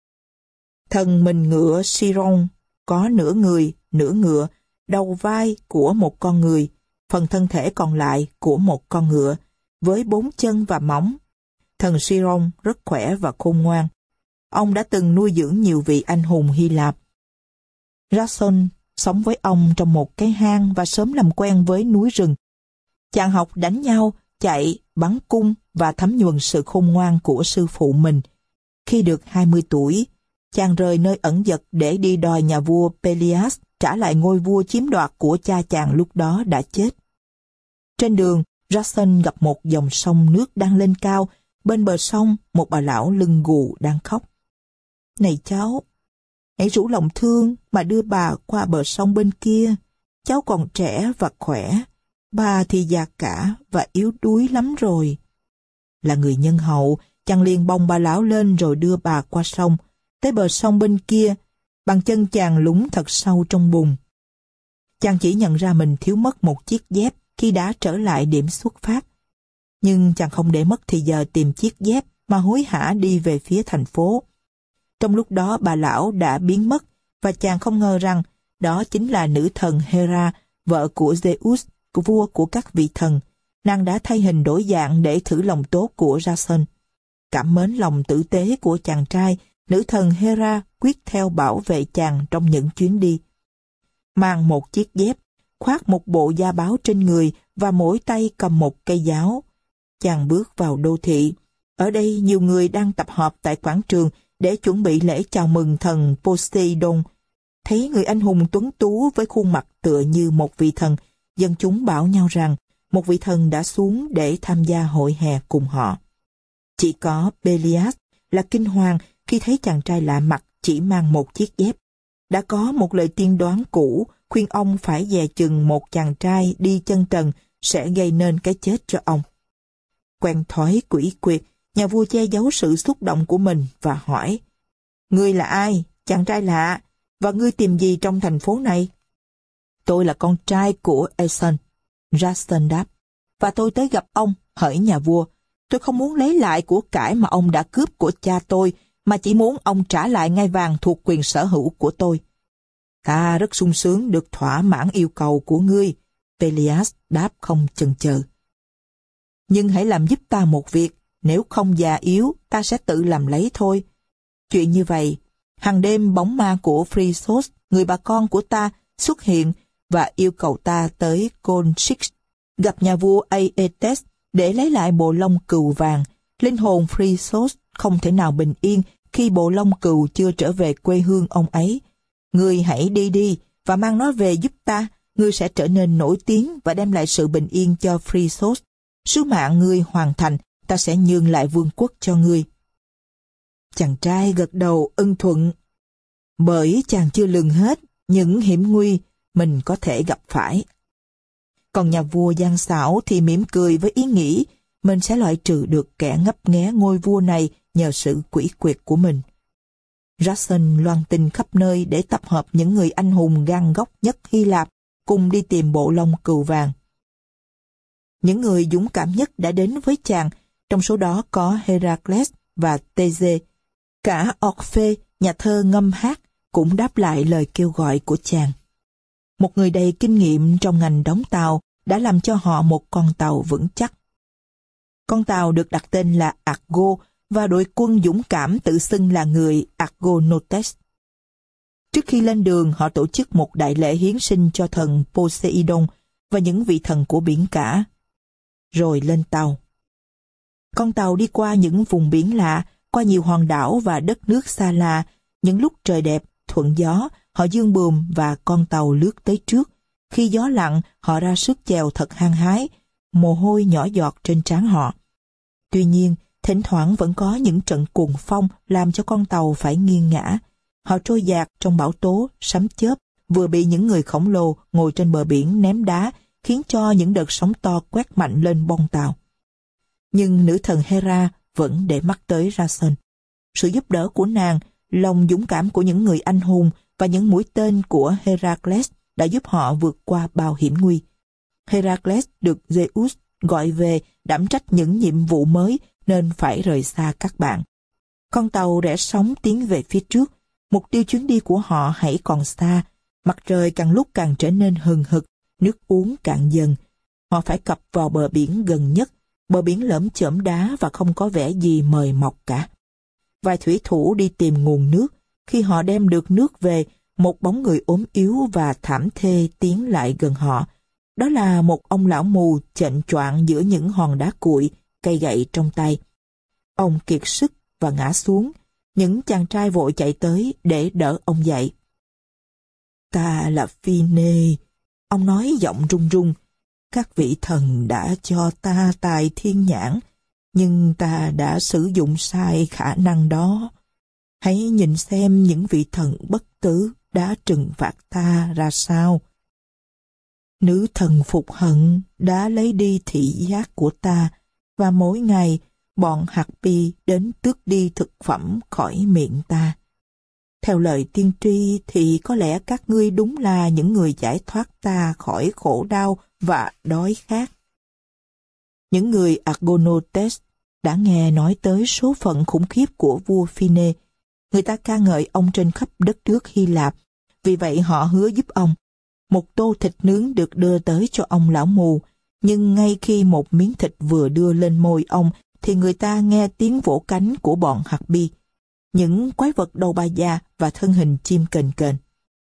Thần mình ngựa Chiron có nửa người, nửa ngựa, đầu vai của một con người, phần thân thể còn lại của một con ngựa, với 4 chân và móng. Thần Chiron rất khỏe và khôn ngoan. Ông đã từng nuôi dưỡng nhiều vị anh hùng Hy Lạp. Jason sống với ông trong một cái hang và sớm làm quen với núi rừng. Chàng học đánh nhau, chạy, bắn cung và thấm nhuần sự khôn ngoan của sư phụ mình. Khi được 20 tuổi, chàng rời nơi ẩn dật để đi đòi nhà vua Pelias trả lại ngôi vua chiếm đoạt của cha chàng lúc đó đã chết. Trên đường, Jason gặp một dòng sông nước đang lên cao. Bên bờ sông, một bà lão lưng gù đang khóc. Này cháu, hãy rủ lòng thương mà đưa bà qua bờ sông bên kia. Cháu còn trẻ và khỏe, bà thì già cả và yếu đuối lắm rồi. Là người nhân hậu, chàng liền bồng bà lão lên rồi đưa bà qua sông. Tới bờ sông bên kia, bàn chân chàng lún thật sâu trong bùn. Chàng chỉ nhận ra mình thiếu mất một chiếc dép khi đã trở lại điểm xuất phát. Nhưng chàng không để mất thì giờ tìm chiếc dép mà hối hả đi về phía thành phố. Trong lúc đó bà lão đã biến mất và chàng không ngờ rằng đó chính là nữ thần Hera, vợ của Zeus, của vua của các vị thần. Nàng đã thay hình đổi dạng để thử lòng tốt của Jason. Cảm mến lòng tử tế của chàng trai, nữ thần Hera quyết theo bảo vệ chàng trong những chuyến đi. Mang một chiếc dép, khoác một bộ da báo trên người và mỗi tay cầm một cây giáo. Chàng bước vào đô thị. Ở đây nhiều người đang tập hợp tại quảng trường để chuẩn bị lễ chào mừng thần Poseidon. Thấy người anh hùng tuấn tú với khuôn mặt tựa như một vị thần, dân chúng bảo nhau rằng một vị thần đã xuống để tham gia hội hè cùng họ. Chỉ có Pelias là kinh hoàng khi thấy chàng trai lạ mặt chỉ mang một chiếc dép. Đã có một lời tiên đoán cũ khuyên ông phải dè chừng một chàng trai đi chân trần sẽ gây nên cái chết cho ông. Quen thói quỷ quyệt, nhà vua che giấu sự xúc động của mình và hỏi: "Ngươi là ai, chàng trai lạ, và ngươi tìm gì trong thành phố này?" "Tôi là con trai của Aeson," Jason đáp, "và tôi tới gặp ông, hỡi nhà vua. Tôi không muốn lấy lại của cải mà ông đã cướp của cha tôi, mà chỉ muốn ông trả lại ngai vàng thuộc quyền sở hữu của tôi." "Ta rất sung sướng được thỏa mãn yêu cầu của ngươi," Pelias đáp không chần chờ. "Nhưng hãy làm giúp ta một việc, nếu không già yếu, ta sẽ tự làm lấy thôi." Chuyện như vậy, hàng đêm bóng ma của Phrysos, người bà con của ta, xuất hiện và yêu cầu ta tới Colchis, gặp nhà vua Aeetes để lấy lại bộ lông cừu vàng. Linh hồn Phrysos không thể nào bình yên khi bộ lông cừu chưa trở về quê hương ông ấy. Ngươi hãy đi đi và mang nó về giúp ta, ngươi sẽ trở nên nổi tiếng và đem lại sự bình yên cho Phrysos. Sứ mạng ngươi hoàn thành, ta sẽ nhường lại vương quốc cho ngươi. Chàng trai gật đầu ưng thuận, bởi chàng chưa lường hết những hiểm nguy mình có thể gặp phải. Còn nhà vua gian xảo thì mỉm cười với ý nghĩ mình sẽ loại trừ được kẻ ngấp nghé ngôi vua này nhờ sự quỷ quyệt của mình. Jason loan tin khắp nơi để tập hợp những người anh hùng gan góc nhất Hy Lạp cùng đi tìm bộ lông cừu vàng. Những người dũng cảm nhất đã đến với chàng, trong số đó có Heracles và These. Cả Orphe, nhà thơ ngâm hát, cũng đáp lại lời kêu gọi của chàng. Một người đầy kinh nghiệm trong ngành đóng tàu đã làm cho họ một con tàu vững chắc. Con tàu được đặt tên là Argo và đội quân dũng cảm tự xưng là người Argonautes. Trước khi lên đường, họ tổ chức một đại lễ hiến sinh cho thần Poseidon và những vị thần của biển cả. Rồi lên tàu. Con tàu đi qua những vùng biển lạ, qua nhiều hòn đảo và đất nước xa lạ. Những lúc trời đẹp, thuận gió, họ dương buồm và con tàu lướt tới trước. Khi gió lặng, họ ra sức chèo thật hăng hái, mồ hôi nhỏ giọt trên trán họ. Tuy nhiên, thỉnh thoảng vẫn có những trận cuồng phong làm cho con tàu phải nghiêng ngã. Họ trôi dạt trong bão tố, sấm chớp, vừa bị những người khổng lồ ngồi trên bờ biển ném đá, khiến cho những đợt sóng to quét mạnh lên bong tàu. Nhưng nữ thần Hera vẫn để mắt tới Jason. Sự giúp đỡ của nàng, lòng dũng cảm của những người anh hùng và những mũi tên của Heracles đã giúp họ vượt qua bao hiểm nguy. Heracles được Zeus gọi về đảm trách những nhiệm vụ mới nên phải rời xa các bạn. Con tàu rẽ sóng tiến về phía trước. Mục tiêu chuyến đi của họ hãy còn xa. Mặt trời càng lúc càng trở nên hừng hực, nước uống cạn dần. Họ phải cập vào bờ biển gần nhất. Bờ biển lởm chởm đá và không có vẻ gì mời mọc cả. Vài thủy thủ đi tìm nguồn nước. Khi họ đem được nước về, một bóng người ốm yếu và thảm thê tiến lại gần họ. Đó là một ông lão mù chệnh choạng giữa những hòn đá cuội, cây gậy trong tay. Ông kiệt sức và ngã xuống. Những chàng trai vội chạy tới để đỡ ông dậy. "Ta là Phine," ông nói giọng run run. "Các vị thần đã cho ta tài thiên nhãn, nhưng ta đã sử dụng sai khả năng đó. Hãy nhìn xem những vị thần bất tử đã trừng phạt ta ra sao. Nữ thần Phục Hận đã lấy đi thị giác của ta, và mỗi ngày bọn Harpy đến tước đi thực phẩm khỏi miệng ta. Theo lời tiên tri thì có lẽ các ngươi đúng là những người giải thoát ta khỏi khổ đau và đói khát." Những người Argonautes đã nghe nói tới số phận khủng khiếp của vua Phine. Người ta ca ngợi ông trên khắp đất nước Hy Lạp, vì vậy họ hứa giúp ông. Một tô thịt nướng được đưa tới cho ông lão mù, nhưng ngay khi một miếng thịt vừa đưa lên môi ông thì người ta nghe tiếng vỗ cánh của bọn Harpy, những quái vật đầu ba da và thân hình chim kền kền.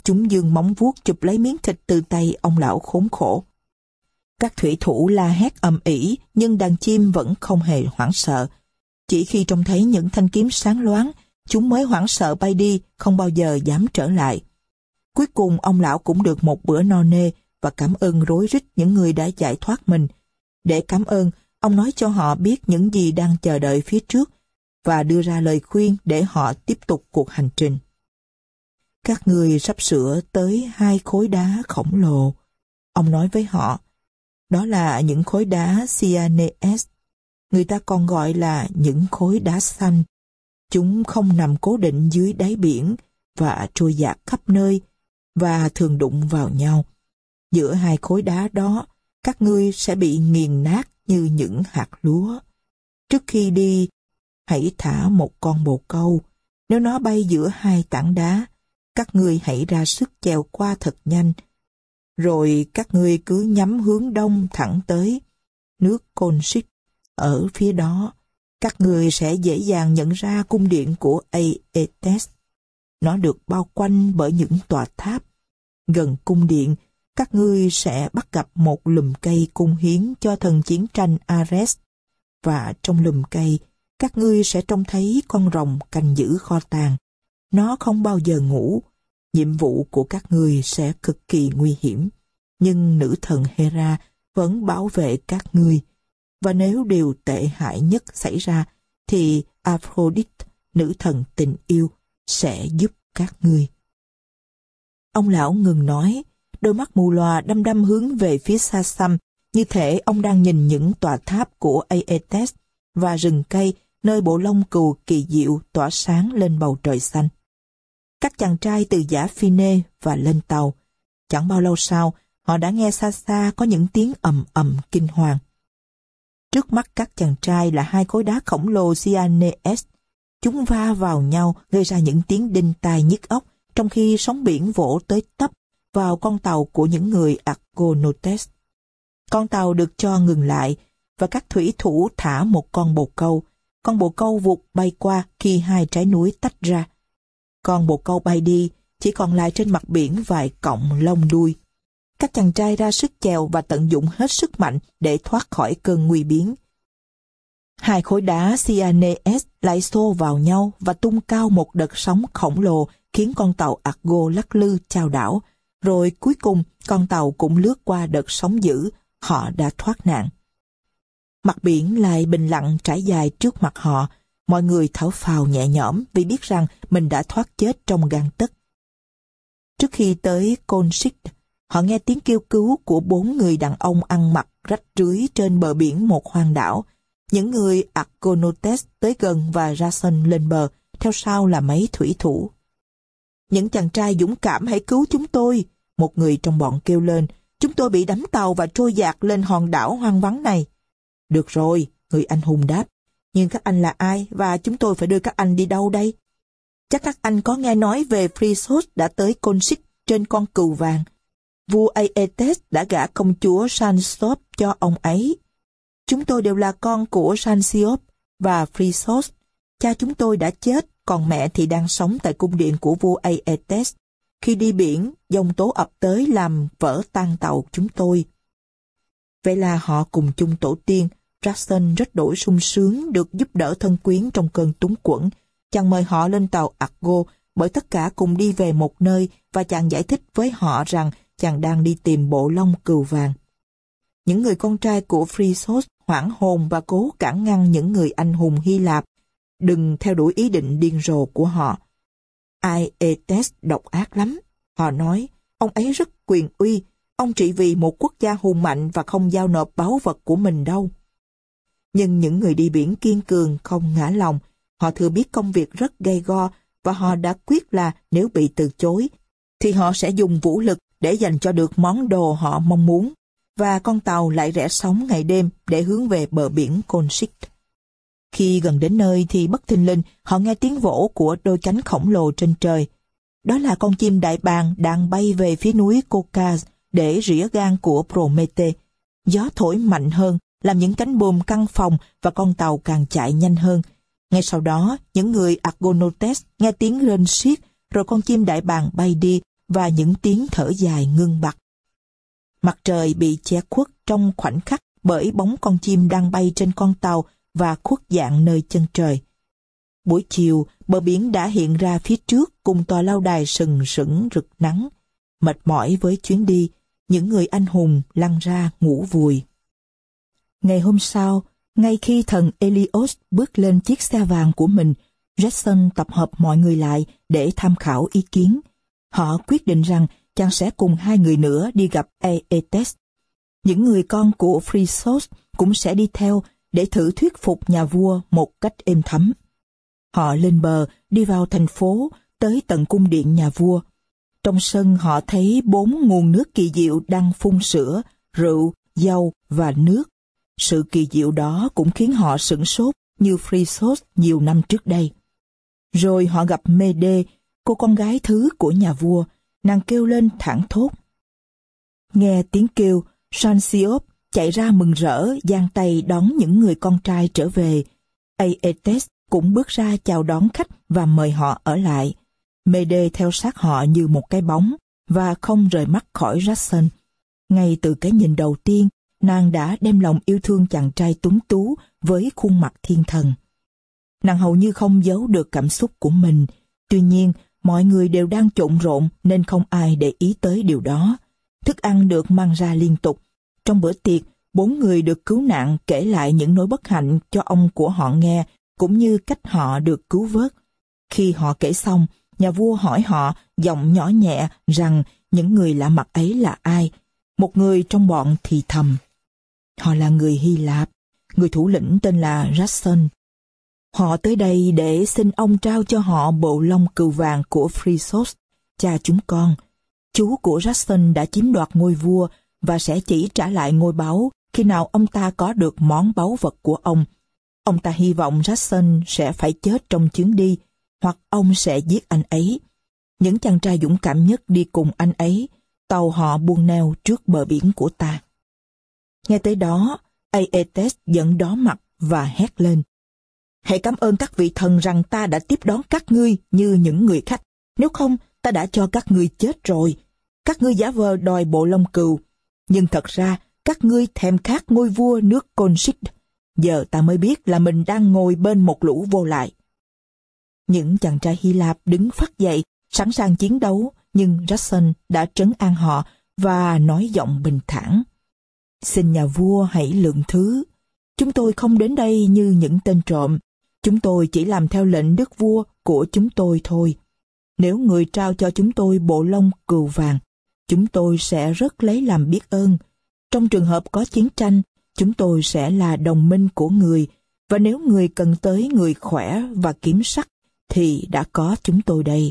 Chúng giương móng vuốt chụp lấy miếng thịt từ tay ông lão khốn khổ. Các thủy thủ la hét ầm ĩ, nhưng đàn chim vẫn không hề hoảng sợ. Chỉ khi trông thấy những thanh kiếm sáng loáng, chúng mới hoảng sợ bay đi, không bao giờ dám trở lại. Cuối cùng ông lão cũng được một bữa no nê và cảm ơn rối rít những người đã giải thoát mình. Để cảm ơn, ông nói cho họ biết những gì đang chờ đợi phía trước và đưa ra lời khuyên để họ tiếp tục cuộc hành trình. Các người sắp sửa tới 2 khối đá khổng lồ. Ông nói với họ, đó là những khối đá Cyanees. Người ta còn gọi là những khối đá xanh. Chúng không nằm cố định dưới đáy biển và trôi dạt khắp nơi và thường đụng vào nhau. Giữa 2 khối đá đó, các ngươi sẽ bị nghiền nát như những hạt lúa. Trước khi đi, hãy thả một con bồ câu. Nếu nó bay giữa 2 tảng đá, các ngươi hãy ra sức chèo qua thật nhanh. Rồi các ngươi cứ nhắm hướng đông thẳng tới nước Colchis. Ở phía đó, các ngươi sẽ dễ dàng nhận ra cung điện của Aetes. Nó được bao quanh bởi những tòa tháp. Gần cung điện, các ngươi sẽ bắt gặp một lùm cây cung hiến cho thần chiến tranh Ares. Và trong lùm cây, các ngươi sẽ trông thấy con rồng canh giữ kho tàng. Nó không bao giờ ngủ. Nhiệm vụ của các ngươi sẽ cực kỳ nguy hiểm. Nhưng nữ thần Hera vẫn bảo vệ các ngươi. Và nếu điều tệ hại nhất xảy ra, thì Aphrodite, nữ thần tình yêu, sẽ giúp các ngươi. Ông lão ngừng nói, đôi mắt mù lòa đăm đăm hướng về phía xa xăm, như thể ông đang nhìn những tòa tháp của Aetes và rừng cây nơi bộ lông cừu kỳ diệu tỏa sáng lên bầu trời xanh. Các chàng trai từ dã Phine và lên tàu. Chẳng bao lâu sau, họ đã nghe xa xa có những tiếng ầm ầm kinh hoàng. Trước mắt các chàng trai là 2 khối đá khổng lồ Cyanees. Chúng va vào nhau gây ra những tiếng đinh tai nhức óc, trong khi sóng biển vỗ tới tấp vào con tàu của những người Argonautes. Con tàu được cho ngừng lại và các thủy thủ thả một con bồ câu. Con bồ câu vụt bay qua khi 2 trái núi tách ra. Con bồ câu bay đi, chỉ còn lại trên mặt biển vài cọng lông đuôi. Các chàng trai ra sức chèo và tận dụng hết sức mạnh để thoát khỏi cơn nguy biến. 2 khối đá Cyanees lại xô vào nhau và tung cao một đợt sóng khổng lồ khiến con tàu Argo lắc lư chao đảo. Rồi cuối cùng con tàu cũng lướt qua đợt sóng dữ, họ đã thoát nạn. Mặt biển lại bình lặng trải dài trước mặt họ. Mọi người thở phào nhẹ nhõm vì biết rằng mình đã thoát chết trong gang tấc. Trước khi tới Colchis, họ nghe tiếng kêu cứu của 4 người đàn ông ăn mặc rách rưới trên bờ biển một hoang đảo. Những người Argonautes tới gần và ra sân lên bờ, theo sau là mấy thủy thủ. Những chàng trai dũng cảm, hãy cứu chúng tôi, một người trong bọn kêu lên. Chúng tôi bị đắm tàu và trôi dạt lên hòn đảo hoang vắng này. Được rồi, người anh hùng đáp. Nhưng các anh là ai và chúng tôi phải đưa các anh đi đâu đây? Chắc các anh có nghe nói về Phrysos đã tới Colchis trên con cừu vàng. Vua Aetes đã gả công chúa Sansop cho ông ấy. Chúng tôi đều là con của Sansiop và Phrysos. Cha chúng tôi đã chết, còn mẹ thì đang sống tại cung điện của vua Aetes. Khi đi biển, dòng tố ập tới làm vỡ tan tàu chúng tôi. Vậy là họ cùng chung tổ tiên. Jackson rất đổi sung sướng được giúp đỡ thân quyến trong cơn túng quẫn. Chàng mời họ lên tàu Argo bởi tất cả cùng đi về một nơi và chàng giải thích với họ rằng chàng đang đi tìm bộ lông cừu vàng. Những người con trai của Phrysos hoảng hồn và cố cản ngăn những người anh hùng Hy Lạp đừng theo đuổi ý định điên rồ của họ. Aetes độc ác lắm, họ nói. Ông ấy rất quyền uy, ông trị vì một quốc gia hùng mạnh và không giao nộp báu vật của mình đâu. Nhưng những người đi biển kiên cường không ngã lòng. Họ thừa biết công việc rất gay go và họ đã quyết là nếu bị từ chối thì họ sẽ dùng vũ lực để giành cho được món đồ họ mong muốn. Và con tàu lại rẽ sóng ngày đêm để hướng về bờ biển Colchis. Khi gần đến nơi thì bất thình lình họ nghe tiếng vỗ của đôi cánh khổng lồ trên trời. Đó là con chim đại bàng đang bay về phía núi Caucasus để rỉa gan của Promete. Gió thổi mạnh hơn, làm những cánh buồm căng phồng và con tàu càng chạy nhanh hơn. Ngay sau đó, những người Argonautes nghe tiếng rên xiết, rồi con chim đại bàng bay đi và những tiếng thở dài ngưng bặt. Mặt trời bị che khuất trong khoảnh khắc bởi bóng con chim đang bay trên con tàu và khuất dạng nơi chân trời. Buổi chiều, bờ biển đã hiện ra phía trước cùng tòa lâu đài sừng sững rực nắng. Mệt mỏi với chuyến đi, những người anh hùng lăn ra ngủ vùi. Ngày hôm sau, ngay khi thần Helios bước lên chiếc xe vàng của mình, Jackson tập hợp mọi người lại để tham khảo ý kiến. Họ quyết định rằng chàng sẽ cùng 2 người nữa đi gặp Aeetes. Những người con của Phrysos cũng sẽ đi theo để thử thuyết phục nhà vua một cách êm thấm. Họ lên bờ, đi vào thành phố, tới tận cung điện nhà vua. Trong sân họ thấy 4 nguồn nước kỳ diệu đang phun sữa, rượu, dầu và nước. Sự kỳ diệu đó cũng khiến họ sửng sốt như Phrysos nhiều năm trước đây. Rồi họ gặp Mede, cô con gái thứ của nhà vua. Nàng kêu lên thảng thốt. Nghe tiếng kêu, Sanciop chạy ra mừng rỡ, giang tay đón những người con trai trở về. Aeetes cũng bước ra chào đón khách và mời họ ở lại. Mede theo sát họ như một cái bóng và không rời mắt khỏi Jackson. Ngay từ cái nhìn đầu tiên, nàng đã đem lòng yêu thương chàng trai tuấn tú với khuôn mặt thiên thần. Nàng hầu như không giấu được cảm xúc của mình. Tuy nhiên, mọi người đều đang trộn rộn nên không ai để ý tới điều đó. Thức ăn được mang ra liên tục. Trong bữa tiệc, 4 người được cứu nạn kể lại những nỗi bất hạnh cho ông của họ nghe, cũng như cách họ được cứu vớt. Khi họ kể xong, nhà vua hỏi họ giọng nhỏ nhẹ rằng những người lạ mặt ấy là ai. Một người trong bọn thì thầm. Họ là người Hy Lạp, người thủ lĩnh tên là Jackson. Họ tới đây để xin ông trao cho họ bộ lông cừu vàng của Phrysos, cha chúng con. Chú của Jackson đã chiếm đoạt ngôi vua và sẽ chỉ trả lại ngôi báu khi nào ông ta có được món báu vật của ông. Ông ta hy vọng Jackson sẽ phải chết trong chuyến đi, hoặc ông sẽ giết anh ấy. Những chàng trai dũng cảm nhất đi cùng anh ấy, tàu họ buông neo trước bờ biển của ta. Nghe tới đó, Aeetes giận đỏ mặt và hét lên. Hãy cảm ơn các vị thần rằng ta đã tiếp đón các ngươi như những người khách. Nếu không, ta đã cho các ngươi chết rồi. Các ngươi giả vờ đòi bộ lông cừu. Nhưng thật ra, các ngươi thèm khát ngôi vua nước Colchis. Giờ ta mới biết là mình đang ngồi bên một lũ vô lại. Những chàng trai Hy Lạp đứng phắt dậy, sẵn sàng chiến đấu, nhưng Jackson đã trấn an họ và nói giọng bình thản. Xin nhà vua hãy lượng thứ. Chúng tôi không đến đây như những tên trộm. Chúng tôi chỉ làm theo lệnh đức vua của chúng tôi thôi. Nếu người trao cho chúng tôi bộ lông cừu vàng, chúng tôi sẽ rất lấy làm biết ơn. Trong trường hợp có chiến tranh, chúng tôi sẽ là đồng minh của người, và nếu người cần tới người khỏe và kiếm sắc, thì đã có chúng tôi đây.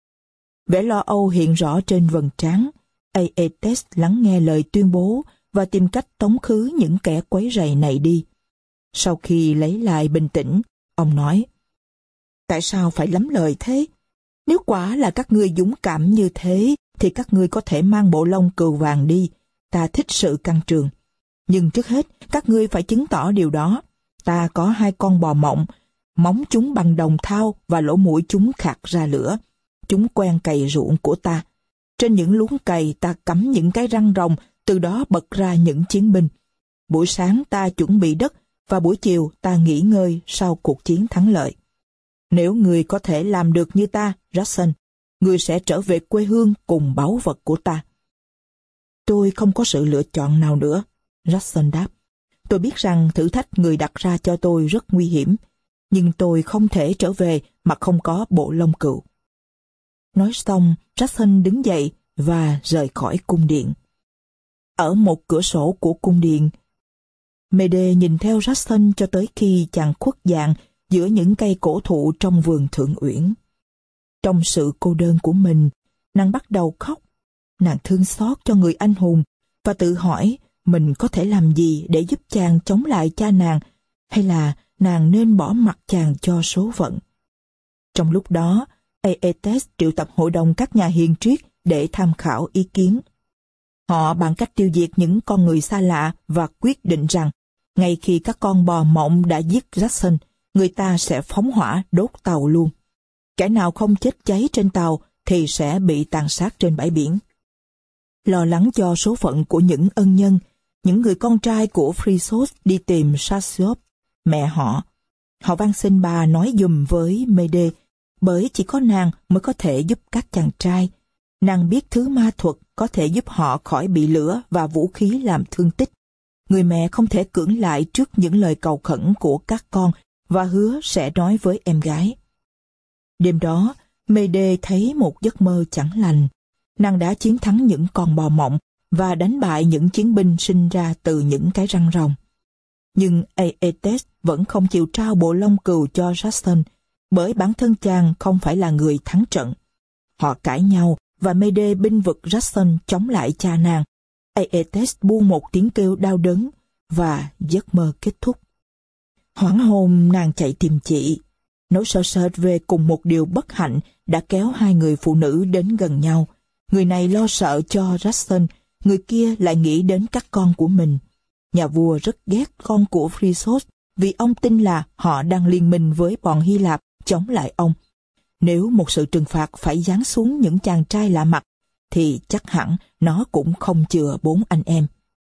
Vẻ lo âu hiện rõ trên vầng trán. Aeetes lắng nghe lời tuyên bố và tìm cách tống khứ những kẻ quấy rầy này đi. Sau khi lấy lại bình tĩnh, ông nói, tại sao phải lắm lời thế? Nếu quả là các ngươi dũng cảm như thế, thì các ngươi có thể mang bộ lông cừu vàng đi. Ta thích sự căng trường. Nhưng trước hết, các ngươi phải chứng tỏ điều đó. Ta có 2 con bò mộng, móng chúng bằng đồng thau và lỗ mũi chúng khạc ra lửa. Chúng quen cày ruộng của ta. Trên những luống cày ta cắm những cái răng rồng, từ đó bật ra những chiến binh. Buổi sáng ta chuẩn bị đất, và buổi chiều ta nghỉ ngơi sau cuộc chiến thắng lợi. Nếu người có thể làm được như ta, Jackson, người sẽ trở về quê hương cùng báu vật của ta. Tôi không có sự lựa chọn nào nữa, Jackson đáp. Tôi biết rằng thử thách người đặt ra cho tôi rất nguy hiểm, nhưng tôi không thể trở về mà không có bộ lông cừu. Nói xong, Jackson đứng dậy và rời khỏi cung điện. Ở một cửa sổ của cung điện, Mede nhìn theo Jackson cho tới khi chàng khuất dạng giữa những cây cổ thụ trong vườn Thượng Uyển. Trong sự cô đơn của mình, nàng bắt đầu khóc. Nàng thương xót cho người anh hùng và tự hỏi mình có thể làm gì để giúp chàng chống lại cha nàng, hay là nàng nên bỏ mặc chàng cho số phận. Trong lúc đó, Aeetes triệu tập hội đồng các nhà hiền triết để tham khảo ý kiến. Họ bàn cách tiêu diệt những con người xa lạ và quyết định rằng ngay khi các con bò mộng đã giết Jackson, người ta sẽ phóng hỏa đốt tàu luôn. Kẻ nào không chết cháy trên tàu thì sẽ bị tàn sát trên bãi biển. Lo lắng cho số phận của những ân nhân, những người con trai của Chrysos đi tìm Chassiop, mẹ họ. Họ van xin bà nói giùm với Médée, bởi chỉ có nàng mới có thể giúp các chàng trai. Nàng biết thứ ma thuật có thể giúp họ khỏi bị lửa và vũ khí làm thương tích. Người mẹ không thể cưỡng lại trước những lời cầu khẩn của các con và hứa sẽ nói với em gái. Đêm đó, Médée thấy một giấc mơ chẳng lành. Nàng đã chiến thắng những con bò mộng và đánh bại những chiến binh sinh ra từ những cái răng rồng. Nhưng Aeetes vẫn không chịu trao bộ lông cừu cho Jason, bởi bản thân chàng không phải là người thắng trận. Họ cãi nhau và Médée binh vực Jason chống lại cha nàng. Aeetes buông một tiếng kêu đau đớn và giấc mơ kết thúc. Hoảng hồn nàng chạy tìm chị. Nỗi sợ sệt về cùng một điều bất hạnh đã kéo hai người phụ nữ đến gần nhau. Người này lo sợ cho Jason, người kia lại nghĩ đến các con của mình. Nhà vua rất ghét con của Chrysos vì ông tin là họ đang liên minh với bọn Hy Lạp chống lại ông. Nếu một sự trừng phạt phải giáng xuống những chàng trai lạ mặt, thì chắc hẳn nó cũng không chừa bốn anh em.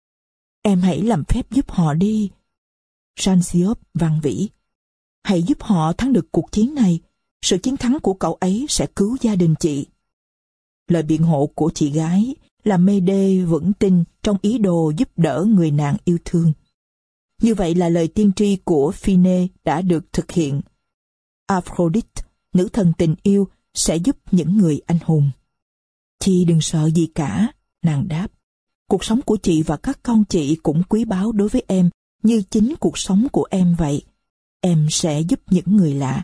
Em hãy làm phép giúp họ đi. Chassiop van vỉ. Hãy giúp họ thắng được cuộc chiến này. Sự chiến thắng của cậu ấy sẽ cứu gia đình chị. Lời biện hộ của chị gái làm Médée vững tin trong ý đồ giúp đỡ người nàng yêu thương. Như vậy là lời tiên tri của Phine đã được thực hiện. Aphrodite, nữ thần tình yêu, sẽ giúp những người anh hùng. Chị đừng sợ gì cả, nàng đáp. Cuộc sống của chị và các con chị cũng quý báu đối với em, như chính cuộc sống của em vậy. Em sẽ giúp những người lạ.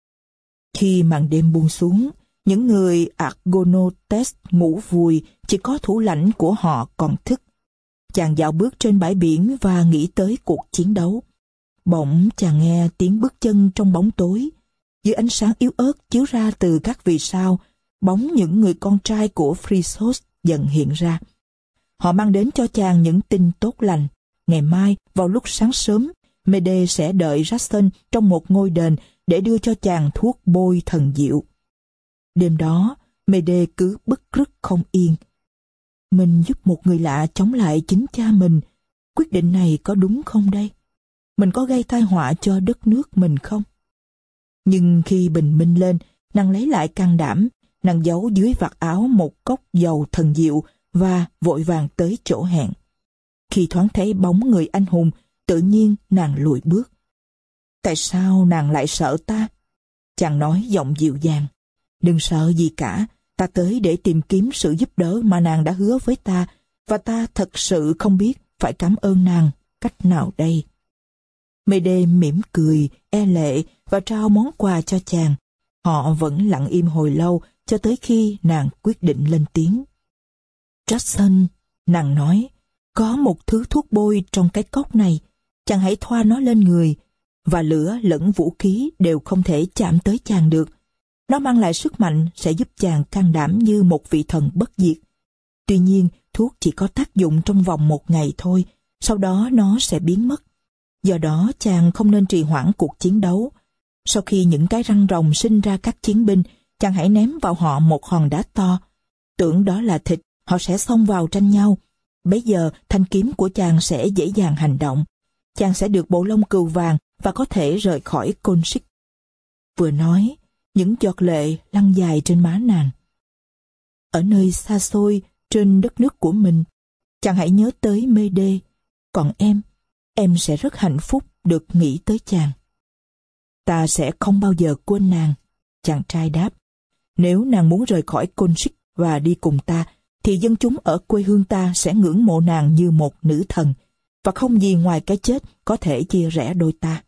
Khi màn đêm buông xuống, những người Argonautes ngủ vùi, chỉ có thủ lãnh của họ còn thức. Chàng dạo bước trên bãi biển và nghĩ tới cuộc chiến đấu. Bỗng chàng nghe tiếng bước chân trong bóng tối. Dưới ánh sáng yếu ớt chiếu ra từ các vì sao, bóng những người con trai của Chrysos dần hiện ra. Họ mang đến cho chàng những tin tốt lành. Ngày mai, vào lúc sáng sớm, Médée sẽ đợi Jason trong một ngôi đền để đưa cho chàng thuốc bôi thần diệu. Đêm đó, Médée cứ bứt rứt không yên. Mình giúp một người lạ chống lại chính cha mình. Quyết định này có đúng không đây? Mình có gây tai họa cho đất nước mình không? Nhưng khi bình minh lên, nàng lấy lại can đảm. Nàng giấu dưới vạt áo một cốc dầu thần diệu và vội vàng tới chỗ hẹn. Khi thoáng thấy bóng người anh hùng, tự nhiên nàng lùi bước. Tại sao nàng lại sợ ta? Chàng nói giọng dịu dàng. Đừng sợ gì cả, ta tới để tìm kiếm sự giúp đỡ mà nàng đã hứa với ta, và ta thật sự không biết phải cảm ơn nàng cách nào đây. Médée mỉm cười, e lệ và trao món quà cho chàng. Họ vẫn lặng im hồi lâu cho tới khi nàng quyết định lên tiếng. Jason, nàng nói, có một thứ thuốc bôi trong cái cốc này, chàng hãy thoa nó lên người, và lửa lẫn vũ khí đều không thể chạm tới chàng được. Nó mang lại sức mạnh sẽ giúp chàng can đảm như một vị thần bất diệt. Tuy nhiên, thuốc chỉ có tác dụng trong vòng 1 ngày thôi, sau đó nó sẽ biến mất. Do đó, chàng không nên trì hoãn cuộc chiến đấu. Sau khi những cái răng rồng sinh ra các chiến binh, chàng hãy ném vào họ một hòn đá to. Tưởng đó là thịt, họ sẽ xông vào tranh nhau. Bấy giờ, thanh kiếm của chàng sẽ dễ dàng hành động. Chàng sẽ được bộ lông cừu vàng và có thể rời khỏi Côn Xích. Vừa nói, những giọt lệ lăn dài trên má nàng. Ở nơi xa xôi, trên đất nước của mình, chàng hãy nhớ tới Médée. Còn em sẽ rất hạnh phúc được nghĩ tới chàng. Ta sẽ không bao giờ quên nàng, chàng trai đáp. Nếu nàng muốn rời khỏi Côn Xích và đi cùng ta, thì dân chúng ở quê hương ta sẽ ngưỡng mộ nàng như một nữ thần, và không gì ngoài cái chết có thể chia rẽ đôi ta.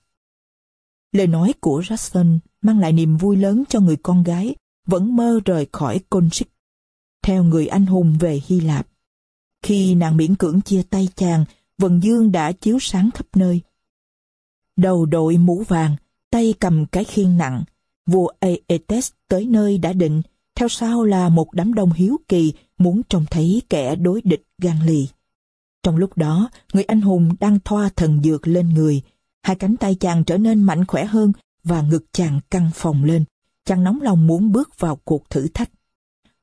Lời nói của Jason mang lại niềm vui lớn cho người con gái vẫn mơ rời khỏi Côn Xích, theo người anh hùng về Hy Lạp. Khi nàng miễn cưỡng chia tay chàng, vầng dương đã chiếu sáng khắp nơi. Đầu đội mũ vàng, tay cầm cái khiên nặng, vua Aeetes tới nơi đã định, theo sau là một đám đông hiếu kỳ muốn trông thấy kẻ đối địch gan lì. Trong lúc đó, người anh hùng đang thoa thần dược lên người, hai cánh tay chàng trở nên mạnh khỏe hơn và ngực chàng căng phồng lên. Chàng nóng lòng muốn bước vào cuộc thử thách.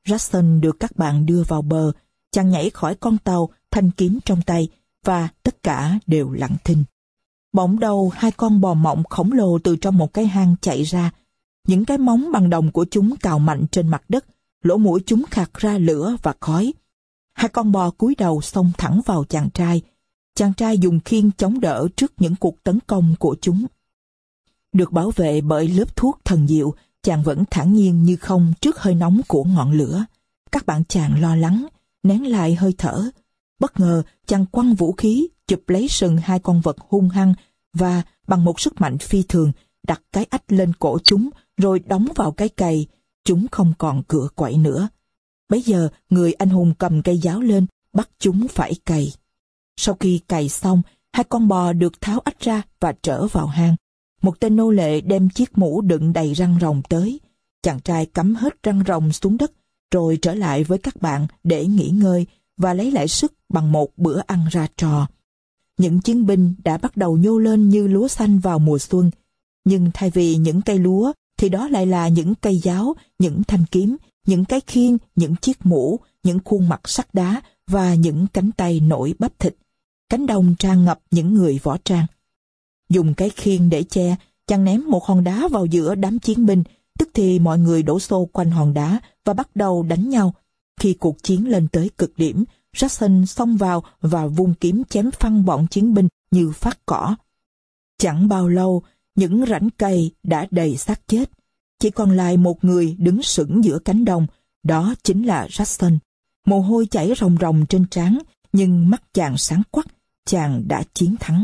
Jackson được các bạn đưa vào bờ. Chàng nhảy khỏi con tàu, thanh kiếm trong tay, và tất cả đều lặng thinh. Bỗng đầu hai con bò mộng khổng lồ từ trong một cái hang chạy ra. Những cái móng bằng đồng của chúng cào mạnh trên mặt đất, lỗ mũi chúng khạc ra lửa và khói. Hai con bò cúi đầu xông thẳng vào chàng trai. Chàng trai dùng khiên chống đỡ trước những cuộc tấn công của chúng. Được bảo vệ bởi lớp thuốc thần diệu, chàng vẫn thản nhiên như không trước hơi nóng của ngọn lửa. Các bạn chàng lo lắng, nén lại hơi thở. Bất ngờ, chàng quăng vũ khí, chụp lấy sừng hai con vật hung hăng và bằng một sức mạnh phi thường, đặt cái ách lên cổ chúng rồi đóng vào cái cày. Chúng không còn cựa quậy nữa. Bấy giờ, người anh hùng cầm cây giáo lên, bắt chúng phải cày. Sau khi cày xong, hai con bò được tháo ách ra và trở vào hang. Một tên nô lệ đem chiếc mũ đựng đầy răng rồng tới. Chàng trai cắm hết răng rồng xuống đất, rồi trở lại với các bạn để nghỉ ngơi và lấy lại sức bằng một bữa ăn ra trò. Những chiến binh đã bắt đầu nhô lên như lúa xanh vào mùa xuân. Nhưng thay vì những cây lúa, thì đó lại là những cây giáo, những thanh kiếm, những cái khiên, những chiếc mũ, những khuôn mặt sắt đá và những cánh tay nổi bắp thịt. Cánh đồng tràn ngập những người võ trang. Dùng cái khiên để che, chàng ném một hòn đá vào giữa đám chiến binh, tức thì mọi người đổ xô quanh hòn đá và bắt đầu đánh nhau. Khi cuộc chiến lên tới cực điểm, Jackson xông vào và vung kiếm chém phăng bọn chiến binh như phát cỏ. Chẳng bao lâu, những rãnh cây đã đầy xác chết. Chỉ còn lại một người đứng sững giữa cánh đồng, đó chính là Jackson. Mồ hôi chảy ròng ròng trên trán, nhưng mắt chàng sáng quắc, chàng đã chiến thắng.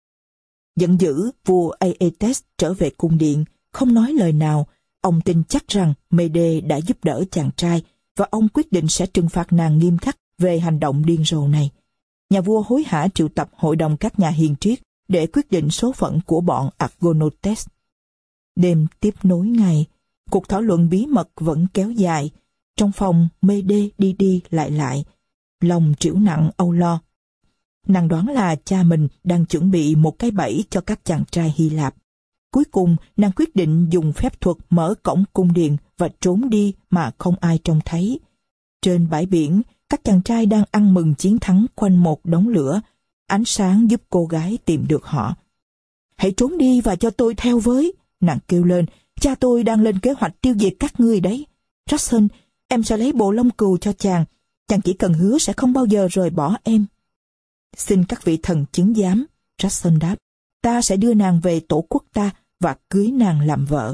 Giận dữ, vua Aetes trở về cung điện, không nói lời nào. Ông tin chắc rằng Mede đã giúp đỡ chàng trai, và ông quyết định sẽ trừng phạt nàng nghiêm khắc về hành động điên rồ này. Nhà vua hối hả triệu tập hội đồng các nhà hiền triết để quyết định số phận của bọn Argonautes. Đêm tiếp nối ngày, cuộc thảo luận bí mật vẫn kéo dài. Trong phòng, Mede đi lại, lòng trĩu nặng âu lo. Nàng đoán là cha mình đang chuẩn bị một cái bẫy cho các chàng trai Hy Lạp. Cuối cùng, nàng quyết định dùng phép thuật mở cổng cung điện và trốn đi mà không ai trông thấy. Trên bãi biển, các chàng trai đang ăn mừng chiến thắng quanh một đống lửa. Ánh sáng giúp cô gái tìm được họ. "Hãy trốn đi và cho tôi theo với," nàng kêu lên. "Cha tôi đang lên kế hoạch tiêu diệt các ngươi đấy. Jackson, em sẽ lấy bộ lông cừu cho chàng. Chàng chỉ cần hứa sẽ không bao giờ rời bỏ em." "Xin các vị thần chứng giám," Jackson đáp. "Ta sẽ đưa nàng về tổ quốc ta và cưới nàng làm vợ."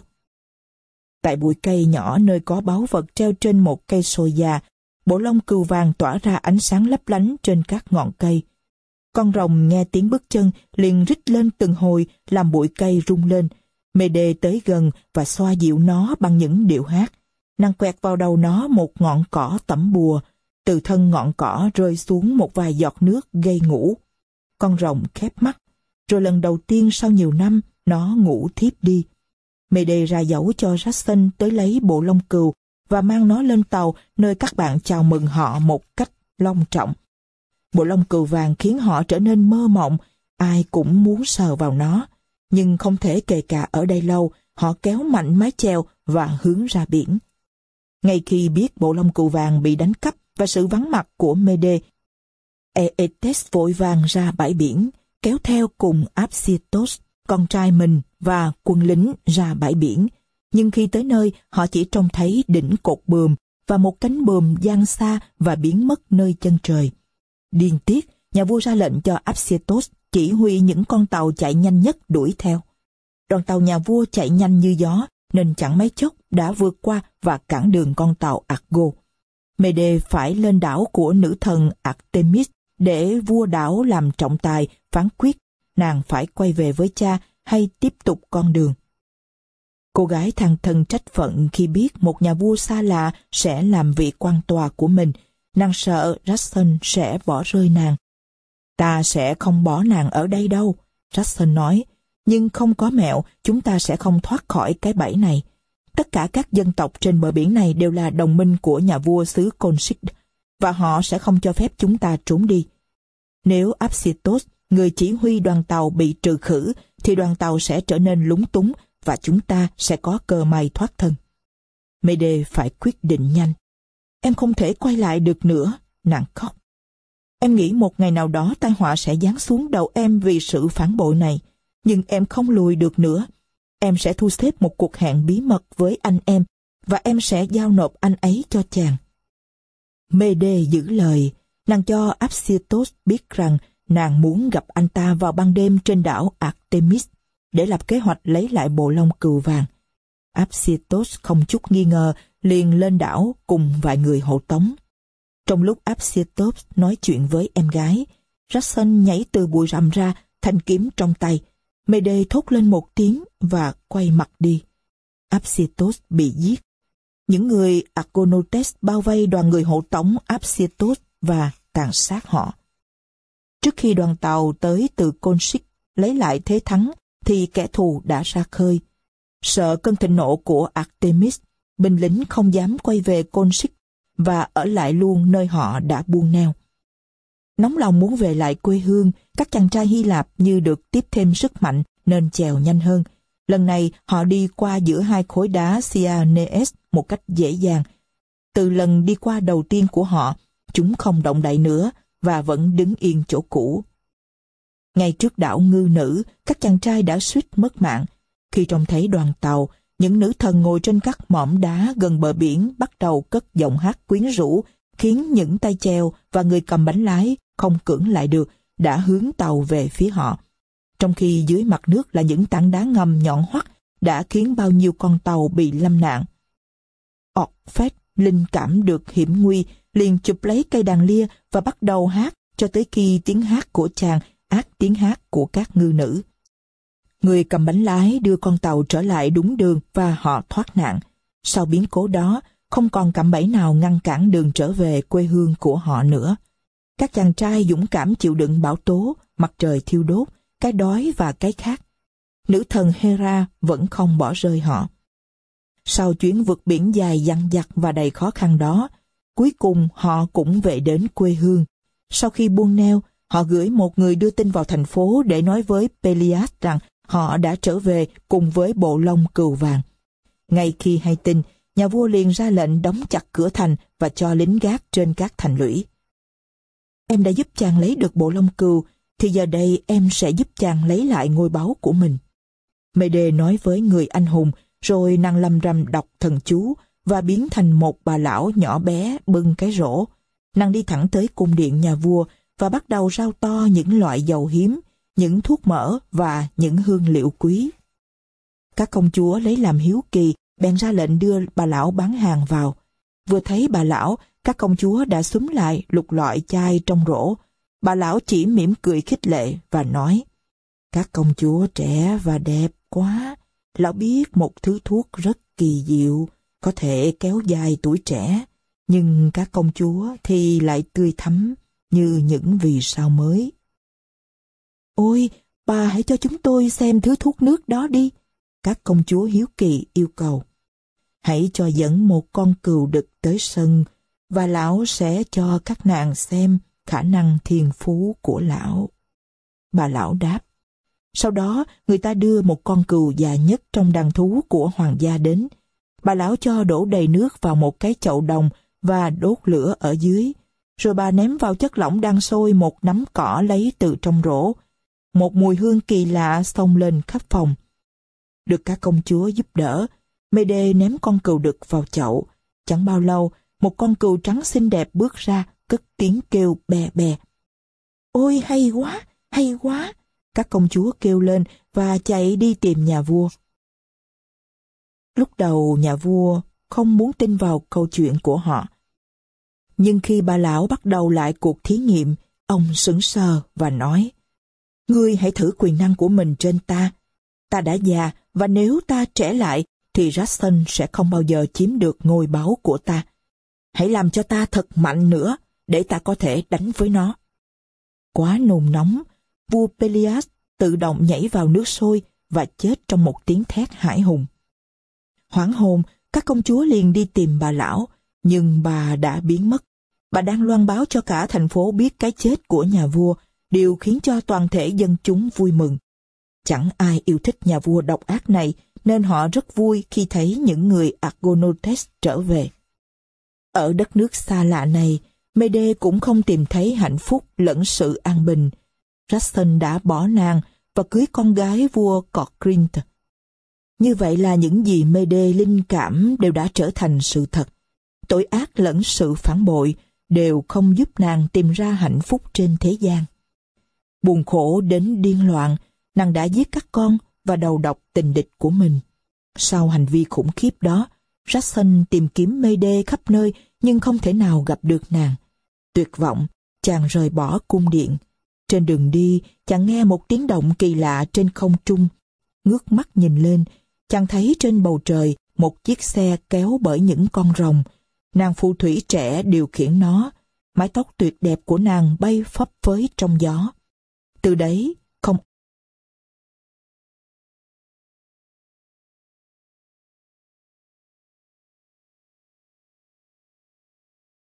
Tại bụi cây nhỏ nơi có báu vật treo trên một cây sồi già, bộ lông cừu vàng tỏa ra ánh sáng lấp lánh trên các ngọn cây. Con rồng nghe tiếng bước chân liền rít lên từng hồi, làm bụi cây rung lên. Mede tới gần và xoa dịu nó bằng những điệu hát. Nàng quẹt vào đầu nó một ngọn cỏ tẩm bùa. Từ thân ngọn cỏ rơi xuống một vài giọt nước gây ngủ. Con rồng khép mắt, rồi lần đầu tiên sau nhiều năm nó ngủ thiếp đi. Mede ra dấu cho Jackson tới lấy bộ lông cừu và mang nó lên tàu, nơi các bạn chào mừng họ một cách long trọng. Bộ lông cừu vàng khiến họ trở nên mơ mộng, ai cũng muốn sờ vào nó, nhưng không thể kề cà ở đây lâu. Họ kéo mạnh mái chèo và hướng ra biển. Ngay khi biết bộ lông cừu vàng bị đánh cắp và sự vắng mặt của Mede, Aetes vội vàng ra bãi biển, kéo theo cùng Apsietos, con trai mình và quân lính ra bãi biển. Nhưng khi tới nơi, họ chỉ trông thấy đỉnh cột buồm và một cánh buồm giăng xa và biến mất nơi chân trời. Điên tiết, nhà vua ra lệnh cho Apsietos chỉ huy những con tàu chạy nhanh nhất đuổi theo. Đoàn tàu nhà vua chạy nhanh như gió, nên chẳng mấy chốc đã vượt qua và cản đường con tàu Argo. Mede phải lên đảo của nữ thần Artemis để vua đảo làm trọng tài phán quyết nàng phải quay về với cha hay tiếp tục con đường. Cô gái than thân trách phận khi biết một nhà vua xa lạ sẽ làm vị quan tòa của mình. Nàng sợ Jackson sẽ bỏ rơi nàng. "Ta sẽ không bỏ nàng ở đây đâu," Jackson nói. "Nhưng không có mẹo, chúng ta sẽ không thoát khỏi cái bẫy này. Tất cả các dân tộc trên bờ biển này đều là đồng minh của nhà vua xứ Colchis, và họ sẽ không cho phép chúng ta trốn đi. Nếu Apsietos, người chỉ huy đoàn tàu, bị trừ khử, thì đoàn tàu sẽ trở nên lúng túng và chúng ta sẽ có cơ may thoát thân." Mede phải quyết định nhanh. Em không thể quay lại được nữa, nàng khóc. Em nghĩ một ngày nào đó tai họa sẽ giáng xuống đầu em vì sự phản bội này, nhưng em không lùi được nữa. Em sẽ thu xếp một cuộc hẹn bí mật với anh em, và em sẽ giao nộp anh ấy cho chàng. Mede giữ lời, nàng cho Apsyrtos biết rằng nàng muốn gặp anh ta vào ban đêm trên đảo Artemis để lập kế hoạch lấy lại bộ lông cừu vàng. Apsyrtos không chút nghi ngờ liền lên đảo cùng vài người hộ tống. Trong lúc Apsyrtos nói chuyện với em gái, Jackson nhảy từ bụi rậm ra, thanh kiếm trong tay. Mede thốt lên một tiếng và quay mặt đi. Apsyrtos bị giết. Những người Argonautes bao vây đoàn người hộ tống Apsyrtos và tàn sát họ. Trước khi đoàn tàu tới từ Colchis lấy lại thế thắng, thì kẻ thù đã ra khơi. Sợ cơn thịnh nộ của Artemis, binh lính không dám quay về Colchis và ở lại luôn nơi họ đã buông neo. Nóng lòng muốn về lại quê hương, các chàng trai Hy Lạp như được tiếp thêm sức mạnh nên chèo nhanh hơn. Lần này họ đi qua giữa hai khối đá Cyanees một cách dễ dàng. Từ lần đi qua đầu tiên của họ, chúng không động đậy nữa và vẫn đứng yên chỗ cũ. Ngay trước đảo Ngư Nữ, các chàng trai đã suýt mất mạng. Khi trông thấy đoàn tàu, những nữ thần ngồi trên các mỏm đá gần bờ biển bắt đầu cất giọng hát quyến rũ, khiến những tay chèo và người cầm bánh lái không cưỡng lại được, đã hướng tàu về phía họ. Trong khi dưới mặt nước là những tảng đá ngầm nhọn hoắt đã khiến bao nhiêu con tàu bị lâm nạn. Orpheus linh cảm được hiểm nguy, liền chụp lấy cây đàn lia và bắt đầu hát cho tới khi tiếng hát của chàng át tiếng hát của các ngư nữ. Người cầm bánh lái đưa con tàu trở lại đúng đường và họ thoát nạn. Sau biến cố đó, không còn cạm bẫy nào ngăn cản đường trở về quê hương của họ nữa. Các chàng trai dũng cảm chịu đựng bão tố, mặt trời thiêu đốt, cái đói và cái khát. Nữ thần Hera vẫn không bỏ rơi họ. Sau chuyến vượt biển dài dằng dặc và đầy khó khăn đó, cuối cùng họ cũng về đến quê hương. Sau khi buông neo, họ gửi một người đưa tin vào thành phố để nói với Pelias rằng họ đã trở về cùng với bộ lông cừu vàng. Ngay khi hay tin, nhà vua liền ra lệnh đóng chặt cửa thành và cho lính gác trên các thành lũy. Em đã giúp chàng lấy được bộ lông cừu, thì giờ đây em sẽ giúp chàng lấy lại ngôi báu của mình. Mede nói với người anh hùng, rồi nàng lầm rầm đọc thần chú và biến thành một bà lão nhỏ bé bưng cái rổ. Nàng đi thẳng tới cung điện nhà vua và bắt đầu rao to những loại dầu hiếm, những thuốc mỡ và những hương liệu quý. Các công chúa lấy làm hiếu kỳ, bèn ra lệnh đưa bà lão bán hàng vào. Vừa thấy bà lão, các công chúa đã xúm lại lục lọi chai trong rổ. Bà lão chỉ mỉm cười khích lệ và nói: "Các công chúa trẻ và đẹp quá. Lão biết một thứ thuốc rất kỳ diệu, có thể kéo dài tuổi trẻ, nhưng các công chúa thì lại tươi thắm như những vì sao mới." "Ôi, bà hãy cho chúng tôi xem thứ thuốc nước đó đi," các công chúa hiếu kỳ yêu cầu. "Hãy cho dẫn một con cừu đực tới sân, và lão sẽ cho các nàng xem khả năng thiên phú của lão." Bà lão đáp. Sau đó, người ta đưa một con cừu già nhất trong đàn thú của hoàng gia đến. Bà lão cho đổ đầy nước vào một cái chậu đồng và đốt lửa ở dưới. Rồi bà ném vào chất lỏng đang sôi một nắm cỏ lấy từ trong rổ. Một mùi hương kỳ lạ xông lên khắp phòng. Được các công chúa giúp đỡ, Mede ném con cừu đực vào chậu. Chẳng bao lâu, một con cừu trắng xinh đẹp bước ra, cất tiếng kêu bè bè. "Ôi hay quá, hay quá!" Các công chúa kêu lên và chạy đi tìm nhà vua. Lúc đầu nhà vua không muốn tin vào câu chuyện của họ. Nhưng khi bà lão bắt đầu lại cuộc thí nghiệm, ông sững sờ và nói: "Ngươi hãy thử quyền năng của mình trên ta. Ta đã già, và nếu ta trẻ lại, thì Jackson sẽ không bao giờ chiếm được ngôi báu của ta. Hãy làm cho ta thật mạnh nữa, để ta có thể đánh với nó." Quá nôn nóng, vua Pelias tự động nhảy vào nước sôi và chết trong một tiếng thét hãi hùng. Hoảng hồn, các công chúa liền đi tìm bà lão, nhưng bà đã biến mất. Bà đang loan báo cho cả thành phố biết cái chết của nhà vua, điều khiến cho toàn thể dân chúng vui mừng. Chẳng ai yêu thích nhà vua độc ác này, nên họ rất vui khi thấy những người Argonautes trở về. Ở đất nước xa lạ này, Médée cũng không tìm thấy hạnh phúc lẫn sự an bình. Jackson đã bỏ nàng và cưới con gái vua Corinth. Như vậy là những gì Médée linh cảm đều đã trở thành sự thật. Tội ác lẫn sự phản bội đều không giúp nàng tìm ra hạnh phúc trên thế gian. Buồn khổ đến điên loạn, nàng đã giết các con và đầu độc tình địch của mình. Sau hành vi khủng khiếp đó, Jackson tìm kiếm Médée khắp nơi nhưng không thể nào gặp được nàng. Tuyệt vọng, chàng rời bỏ cung điện. Trên đường đi, chàng nghe một tiếng động kỳ lạ trên không trung. Ngước mắt nhìn lên, chàng thấy trên bầu trời một chiếc xe kéo bởi những con rồng. Nàng phù thủy trẻ điều khiển nó, mái tóc tuyệt đẹp của nàng bay phấp phới trong gió. Từ đấy,